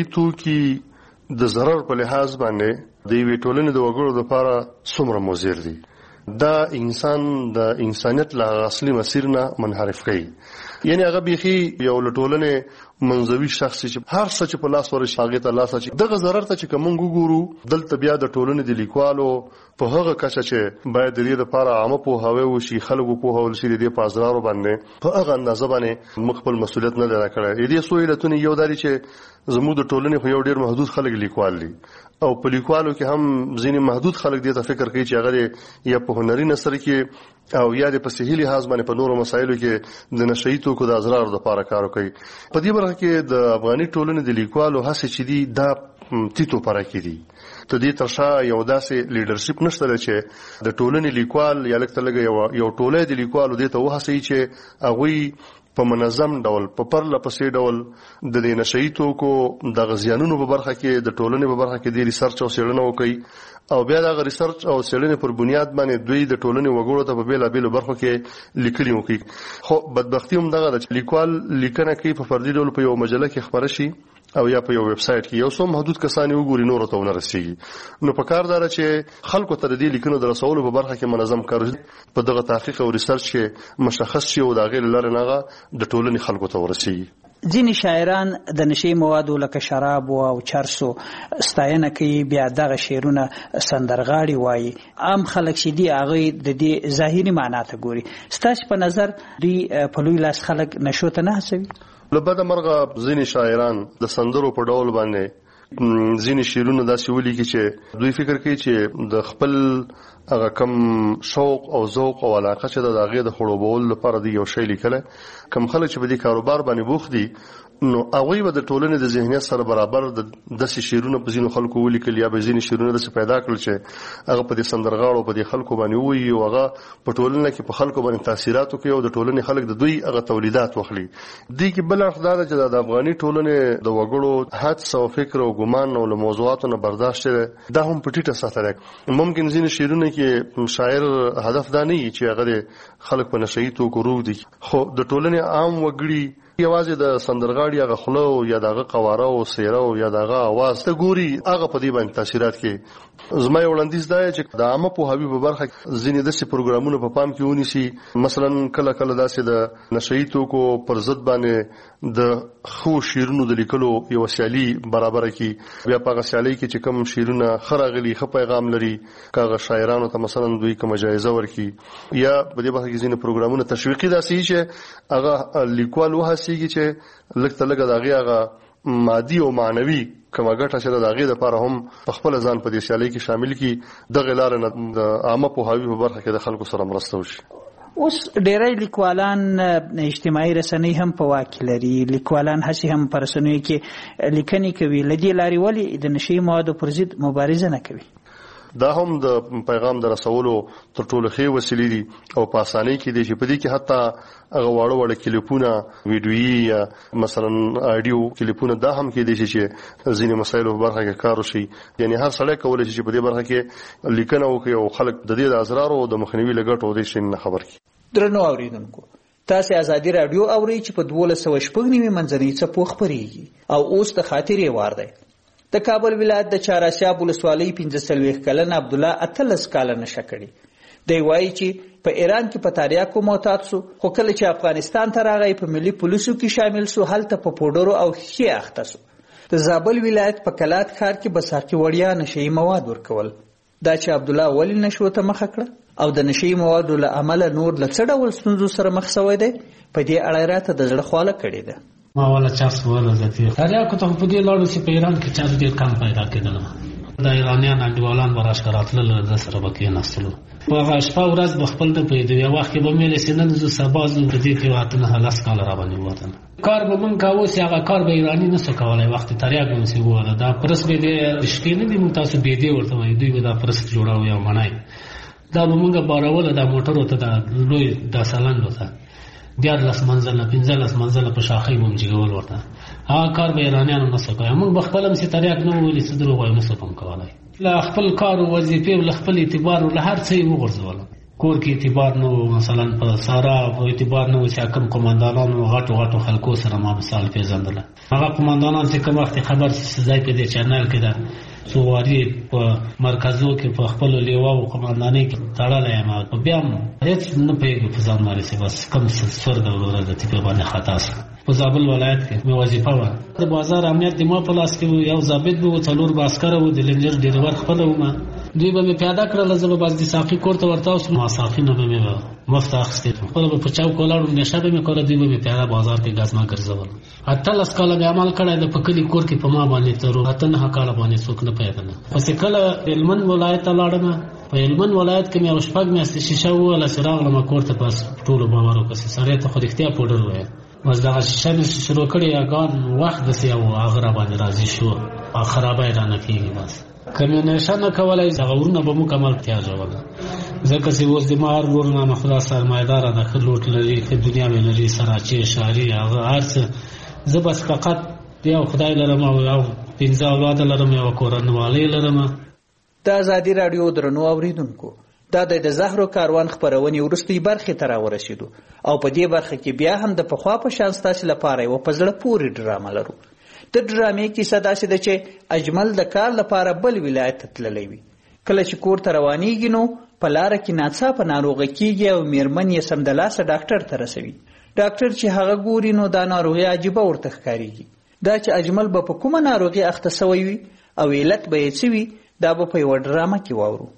Speaker 2: توکي د ضرر په لحاظ باندې د یوې ټولنې د وګړو لپاره څومره مضر دي. دا انسان د انسانیت له اصلي مسیر نه منحرف کوي. یعنی هغه بیخي یو لټولنې منځوي شخص چې هر څه چې په لاس ورشي هغه ته لاس اچي. دغه ضرر ته چې کوم وګورو دلته بیا د ټولنې د لیکوالو په هغه کچه چې باید د دې لپاره عامه پوهاوی وشي، خلکو پوهول شي د دې په اسرارو باندې په هغه اندازه باندې موږ خپل مسؤلیت نه لري کړی. دې څو علتونه یو داري چې زموږ د ټولنې خو یو ډیر محدود خلک لیکوال دي او په لیکوالو کې هم ځینې محدود خلک دې ته فکر کوي چې هغه یا په هنري نثر کې او یا د په صحیح لحاظ باندې په نورو مسایلو کې د نشهیي توکو د اسرارو لپاره کار کوي. په دې برخه کې د افغاني ټولنې د لیکوالو هڅې چې دي دا تیتو پاره کې دي. ته دې ترشا یو داسې لیډرشپ نشته چې د ټولنې لیکوال یا لکه لګي یو ټوله د لیکوالو دې ته وهڅي چې هغه په منظم ډول په پرله پسې ډول د دې نشهیي توکو د غزيانونو په برخه کې د ټولنې په برخه کې د ریسرچ او څېړنه وکړي او بیا د ریسرچ او څېړنې پر بنیاد باندې دوی د ټولنې وګړو ته په بیلابیلو برخو کې لیکلي وکړي. خو بدبختي هم دغه ده چې لیکوال لیکنه کوي په فردي ډول په یو مجله کې خبره شي او یا په یو ویب سټ کې یو څو محدود کسان وګوري نور ته ونه رسیږي. نو په کار دار چې خلکو ته د دې لیکنو د رسولو په برخه کې منظم کار په دغه تحقیق او ریسرچ کې مشخص شي او د غیر لاره نه د ټولنې خلکو ته ورسیږي.
Speaker 22: ځینې شاعران د نشي موادو لکه شراب او چرسو ستاینه کوي، بیا دغه شعرونه سندرغاړي وایي. عام خلک چې دي هغه د دې ظاهري معنا ته ګوري. ستاسو په نظر دوی په لوی لاس خلک نشو ته نه هڅوي؟
Speaker 2: لبد مرغه ځینې شاعران د سندرو په ډول باندې ځینې شعرونه داسې ولیکي چې دوی فکر کوي چې د خپل هغه کم شوق او ذوق او علاقه چې د هغې د خړوبولو لپاره دی یو شی لیکلی. کم خلک چې په دې کاروبار باندې بوخت دي نو هغوی به د ټولنې د ذهنیت سره برابر د داسې شعرونه په ځینو خلکو ولیکل یا به ځینې شعرونه داسې پیدا کړل چې هغه په دې سندرغاړو په دې خلکو باندې ووایي او هغه په ټولنه کې په خلکو باندې تاثیرات وکړي او د ټولنې خلک د دوی هغه تولیدات واخلي. دې کې بل اړخ دا ده چې د افغاني ټولنې د وګړو حدس او فکر او ګمان او له موضوعاتو نه برداشت دا هم په ټیټه سطح ده. ممکن ځینې شعرونه کې شاعر هدف دا نه وي چې هغه خلک په نشهیي توکو روږدي، خو د ټولنې عام وګړي یوازې د سندرغاړي هغه خوله او یا دغه قواره او څیره او یا دغه اواز ته ګوري هغه په دې باندې تاثیرات کوي. زما یو وړاندیز دا چې د عامه پوهاوي په برخه کې ځینې داسې پروګرامونه په پام کې ونیسي. مثلا کله کله داسې د نشهیي توکو پر ضد باندې د ښو شعرونو د لیکلو یو سیالي برابره کړي. بیا په هغه سیالۍ کې چې کوم شعرونه ښه راغلي، ښه پیغام لري، که هغه شاعرانو ته مثلا دوی کومه جایزه ورکړي یا په دې برخه کې ځینې پروګرامونه تشویقي داسې چې هغه لیکوال وهڅېږي چې لږ ته لږه د هغې هغه مادي او معنوي کومه ګټه چې د هغې دپاره هم په خپله ځان په دې سیالۍ کې شامل کړي. دغې لارې نه د عامه پوهاوي په برخه کې د خلکو سره مرسته وشي.
Speaker 22: اوس ډېری لیکوالان اجتماعي رسنۍ هم په واک کې لري. لیکوالان هسې هم په رسنیو کې لیکنې کوي. له دې لارې ولې د نشهیي موادو پر ضد مبارزه نه کوي؟
Speaker 2: دا هم د پیغام د رسولو تر ټولو ښې وسیلې دي او په اسانۍ کې دي چې په دې کې حتی هغه واړه واړه کلیپونه، ویډیویي یا مثلا آډیو کلیپونه دا هم کېدای شي چې ځینې مسایلو په برخه کې کار وشي. یعنې هر سړی کولی شي چې په دې برخه کې لیکنه وکړي او خلک د دې د اسرارو او د مخنیوي له ګټو دې شي نه خبر کړي.
Speaker 22: درنو اورېدونکو، تاسې ازادي راډیو اورئ چې په 1290 منځنۍ څپو خپرېږي او اوس د خاطرې وار دی. د کابل ولایت د چهاراسیاب ولسوالۍ 45 کلن عبدالله 18 کاله نشه کړي. دی وایي چې په ایران کې په تریاکو معتاد سو، خو کله چې افغانستان ته راغی په ملي پولیسو کې شامل سو، هلته په پوډرو او ښې اخته سو. د زابل ولایت په کلات ښار کې بساقي وړیا نشهیي مواد ورکول. دا چې عبدالله ولې نشو ته مخه کړه؟ او د نشي موادو له امله نور له څه ډول ستونزو سره مخ شوی دی، په دې اړه راته د زړه خواله کړې ده.
Speaker 24: ما والا چرس ولا زتی تریاکو ته په دې لاړو چې په ایران کې چرس ډېر کم پیدا کېدل. د ایرانیان انډیوالان براش کراتل د سره بکې نستلو په هغه شپه ورځ بخپل د پیدا یو وخت کې به مې لسنن ز سبا ز د دې کې واتنه هلاس کال را باندې وته کار به من کاوه چې هغه کار به ایرانی نه سکولای وخت تریاک به سی وله دا پرس به دې رښتې نه دي متاسو به دې ورته وي دوی به دا پرس جوړاو یا منای دا به مونږه باراوله دا موټر وته دا لوی دا سالان وته 14 منزله 15 منزله په شاخې مونږ جوړول ورته هغه کار به ایرانیانو نه سکوي. موږ بخپلم چې تریاک نه ولې صدر وای نه سپم کولای لا خپل کار او وظیفه او خپل اعتبار له هر څه وګرځول. کور کې اعتبار نو مثلا په سارا او اعتبار نو چې کوم قومندانانو غټو خلکو سره ما مثال پیژندل. هغه قومندانان چې کوم وخت خبر ځای په دې چینل کې ده سواری په مرکزو کې په خپل لیوا او قومندانۍ کې تړلې ما په بیا هیڅ نه پیږي په ځان باندې بس کم سر د ورځ د تیپ باندې خطا سره په زابل ولایت کې مې وظیفه و د بازار امنیت د ما په لاس کې یو ضابط و څلور باسکر و د لنجر ډریور خپل و ما دوی به پیاده کړل زه به بس د ساقي کور ته ورته اوس ما ساقي نه مې مفته اخستې خپل په چاو کولاړو نشه به مې کوله دوی به پیاده بازار کې غاز ما ګرځول. اته لاس کاله به عمل کړی د پکلی کور کې په ما باندې تر اته نه کاله باندې څوک نه پیدا نه پس کله هلمند ولایت ته لاړم. په هلمند ولایت کې مې او شپږ میاشتې شیشه وله چې راغلم کور ته بس ټولو باور وکړ سړی ته خو رښتیا پوډر وایي بس دغه شیشه مې شروع کړې اګان وخت داسې او هغه را باندې راضي شو او خرابی رانه کېږي. بس کمې نشه نه کولی دغه ورونه به مکمل تیاژوله ځکه چې اوس د ما هر ورونه نه خدا سرمایهداره ده ښه لوټ لري ښه دنیا مې لري سراچې شاري هغه هر څه زه بس فقط یو خدای لرم او یو 15 اولاده لرم یوه کورنوالۍ لرم.
Speaker 22: د ازادي راډیو درنو اوریدونکو دا د زهرو کاروان خپرونې وروستۍ برخې ته راورسېدو او په دې برخه کې بیا هم د پخوا په شان ستاسې لپاره یوه په زړه پورې ډرامه لرو. د ډرامې کیسه داسې ده چې اجمل د کار لپاره بل ولایت ته تللی وي. کله چې کور ته روانېږي نو په لاره کې ناڅاپه ناروغه کېږي او میرمن یې سمدلاسه ډاکټر ته رسوي. ډاکټر چې هغه ګوري نو دا ناروغي عجیبه ورته ښکارېږي. دا چې اجمل به په کومه ناروغي اخته سوی وي او علت به یې څه وي دا به په یوه ډرامه کې واورو.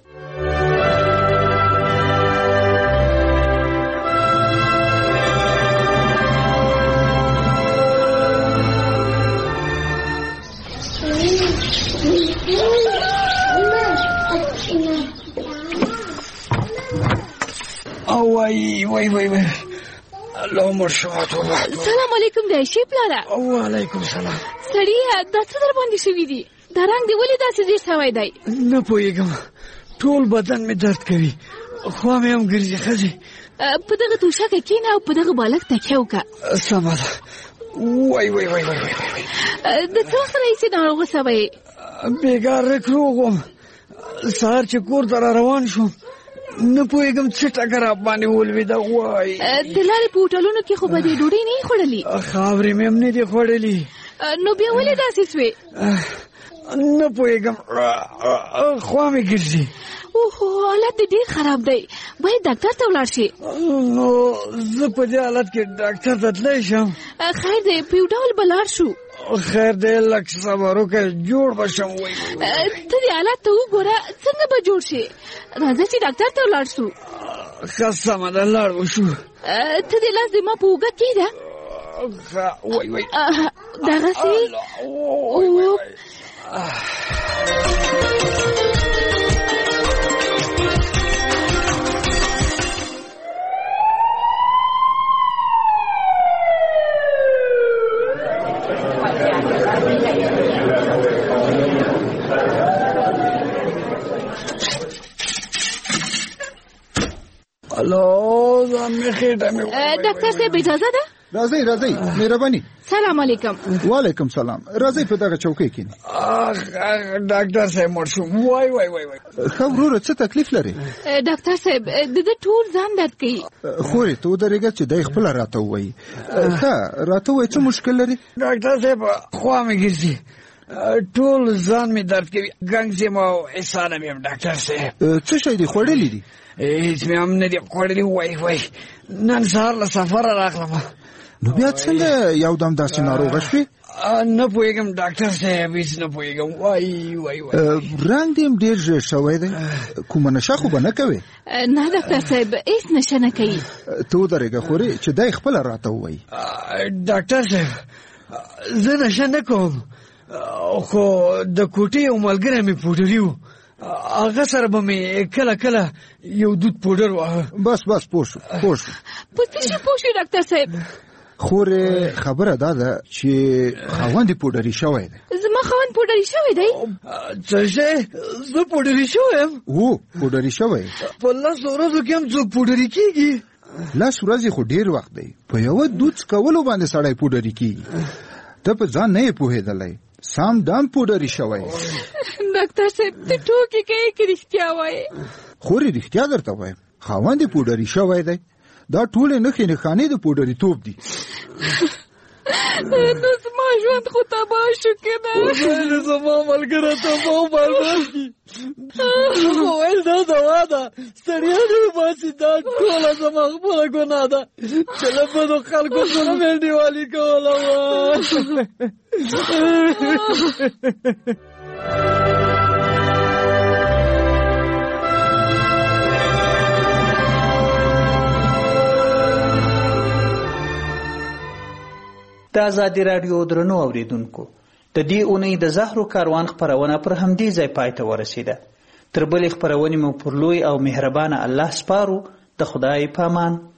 Speaker 25: وای الله مرشوه توبه.
Speaker 6: سلام علیکم د عایشې پلاره.
Speaker 25: وعلیکم سلام.
Speaker 6: سړیه دا څه در باندې شوي دي؟ دا رنګ دې ولې داسې ډېر سوی دی؟
Speaker 25: نه پوهېږم ټول بدن مې درد کوي خوا مې هم ګرځي. ښځې
Speaker 6: په دغه توشکه کښېنه او په دغه بالښت تکیه وکړه.
Speaker 25: سمه ده. وای
Speaker 6: د څه وخت راهیسې ناروغه سوی یې؟
Speaker 25: بېګار رک روغ وم. سهار چې کور ته را روان شوم نه پوهېږم څه ټکر باندې ولوېده. وای
Speaker 6: د لارې په هوټلونو کې خو به دې ډوډۍ نه یې خوړلې؟
Speaker 25: خاورې مې هم نه دي خوړلې.
Speaker 6: نو بیا ولې داسې سوې؟
Speaker 25: نه پوهېږم خوا مې ګرځي.
Speaker 6: اوهو حالت دې ډېر خراب دی باید ډاکټر ته ولاړ شي.
Speaker 25: نو زه په دې حالت کې ډاکټر ته تللی شم؟
Speaker 6: خیر دی په یو ډول به لاړ شو.
Speaker 25: خیر دی لږ صبر وکړه جوړ به شم.
Speaker 6: ته دې حالت ته وګوره څنګه به جوړ شي. راځه چې ډاکټر ته ولاړ شو.
Speaker 25: ښه سمه ده لاړ وشو.
Speaker 6: ته دې لاس دې ما په اوږه کېږده. دغسې ډاکټر صاحب اجازه ده؟
Speaker 15: راځئ مهرباني.
Speaker 6: سلام علیکم.
Speaker 15: وعلیکم سلام. راځئ په دغه چوکۍ کښېنئ.
Speaker 25: ډاکټر صاحب مړ شوم. وای
Speaker 15: ښه وروره څه تکلیف لري؟
Speaker 6: ډاکټر صاحب د ده ټول ځان درد کوي.
Speaker 15: خورې ته ودرېږه چې دی خپله راته ووایي. ښه راته ووایي څه مشکل لري؟
Speaker 25: ډاکټر صاحب خوا مې ګرځي ټول ځان مې درد کوي ګنګ یم او احسانه مې یم. ډاکټر صاحب
Speaker 15: څه شی دې خوړلی دي؟
Speaker 25: هېڅ مې هم نه دي خوړلي. وای نن سهار له سفره راغلم.
Speaker 15: نو بیا څنګه یو دم داسې ناروغه شوې؟
Speaker 25: نه پوهېږم ډاکټر صاحب هېڅ نه پوهېږم وای
Speaker 15: رنګ دې هم ډېر ژېړ شوی دی کومه نشه خو به نه کوې
Speaker 6: نه ډاکټر صاحب هېڅ نشه نه کوي
Speaker 15: ته ودرېږه خورې چې دی خپله راته ووایي
Speaker 25: ډاکټر صاحب زه نشه نه کوم خو د کوټې یو ملګری مې پوډري و هغه سره به مې کله کله یو دود پوډر واهه
Speaker 15: بس پوه شو
Speaker 6: په څه شي پوه شوې ډاکټر صاحب
Speaker 15: خورې خبره دا ده چې خاوند یې پوډري شوی دی
Speaker 6: زما خاوند پوډري شوی دی
Speaker 25: څه شی زه پوډري شوی یم
Speaker 15: هو پوډري شوی
Speaker 25: په 10 ورځو کې هم څوک پوډري کېږي
Speaker 15: 10 ورځې خو ډېر وخت دی په یوه دود څکولو باندې سړی پوډري کېږي ته په ځان نه یې پوهېدلی سام دام پوډري شوی
Speaker 6: ډاکټر صاحب ته ټوکې کوې که رښتیا وایې
Speaker 15: خورې رښتیا درته وایم خاوند یې پوډري شوی دی دا ټولې نښې نښانې د پوډریتوب دي
Speaker 6: نو زما ژوند خو تباه شو که نه
Speaker 25: زما ملګری تباه برباد کړي خو ویل دا دوا ده ستړیا نه وباسي دا ټوله زما خپله ګناه ده چې له بدو خلکو سره مې انډیوالي کوله
Speaker 22: د ازادي راډیو درنو اوریدونکو د دې اونۍ د زهرو کاروان خپرونه پر همدې ځای پای ته ورسېده تر بلې خپرونې مو پر لوی او مهربانه الله سپارو د خدای په امان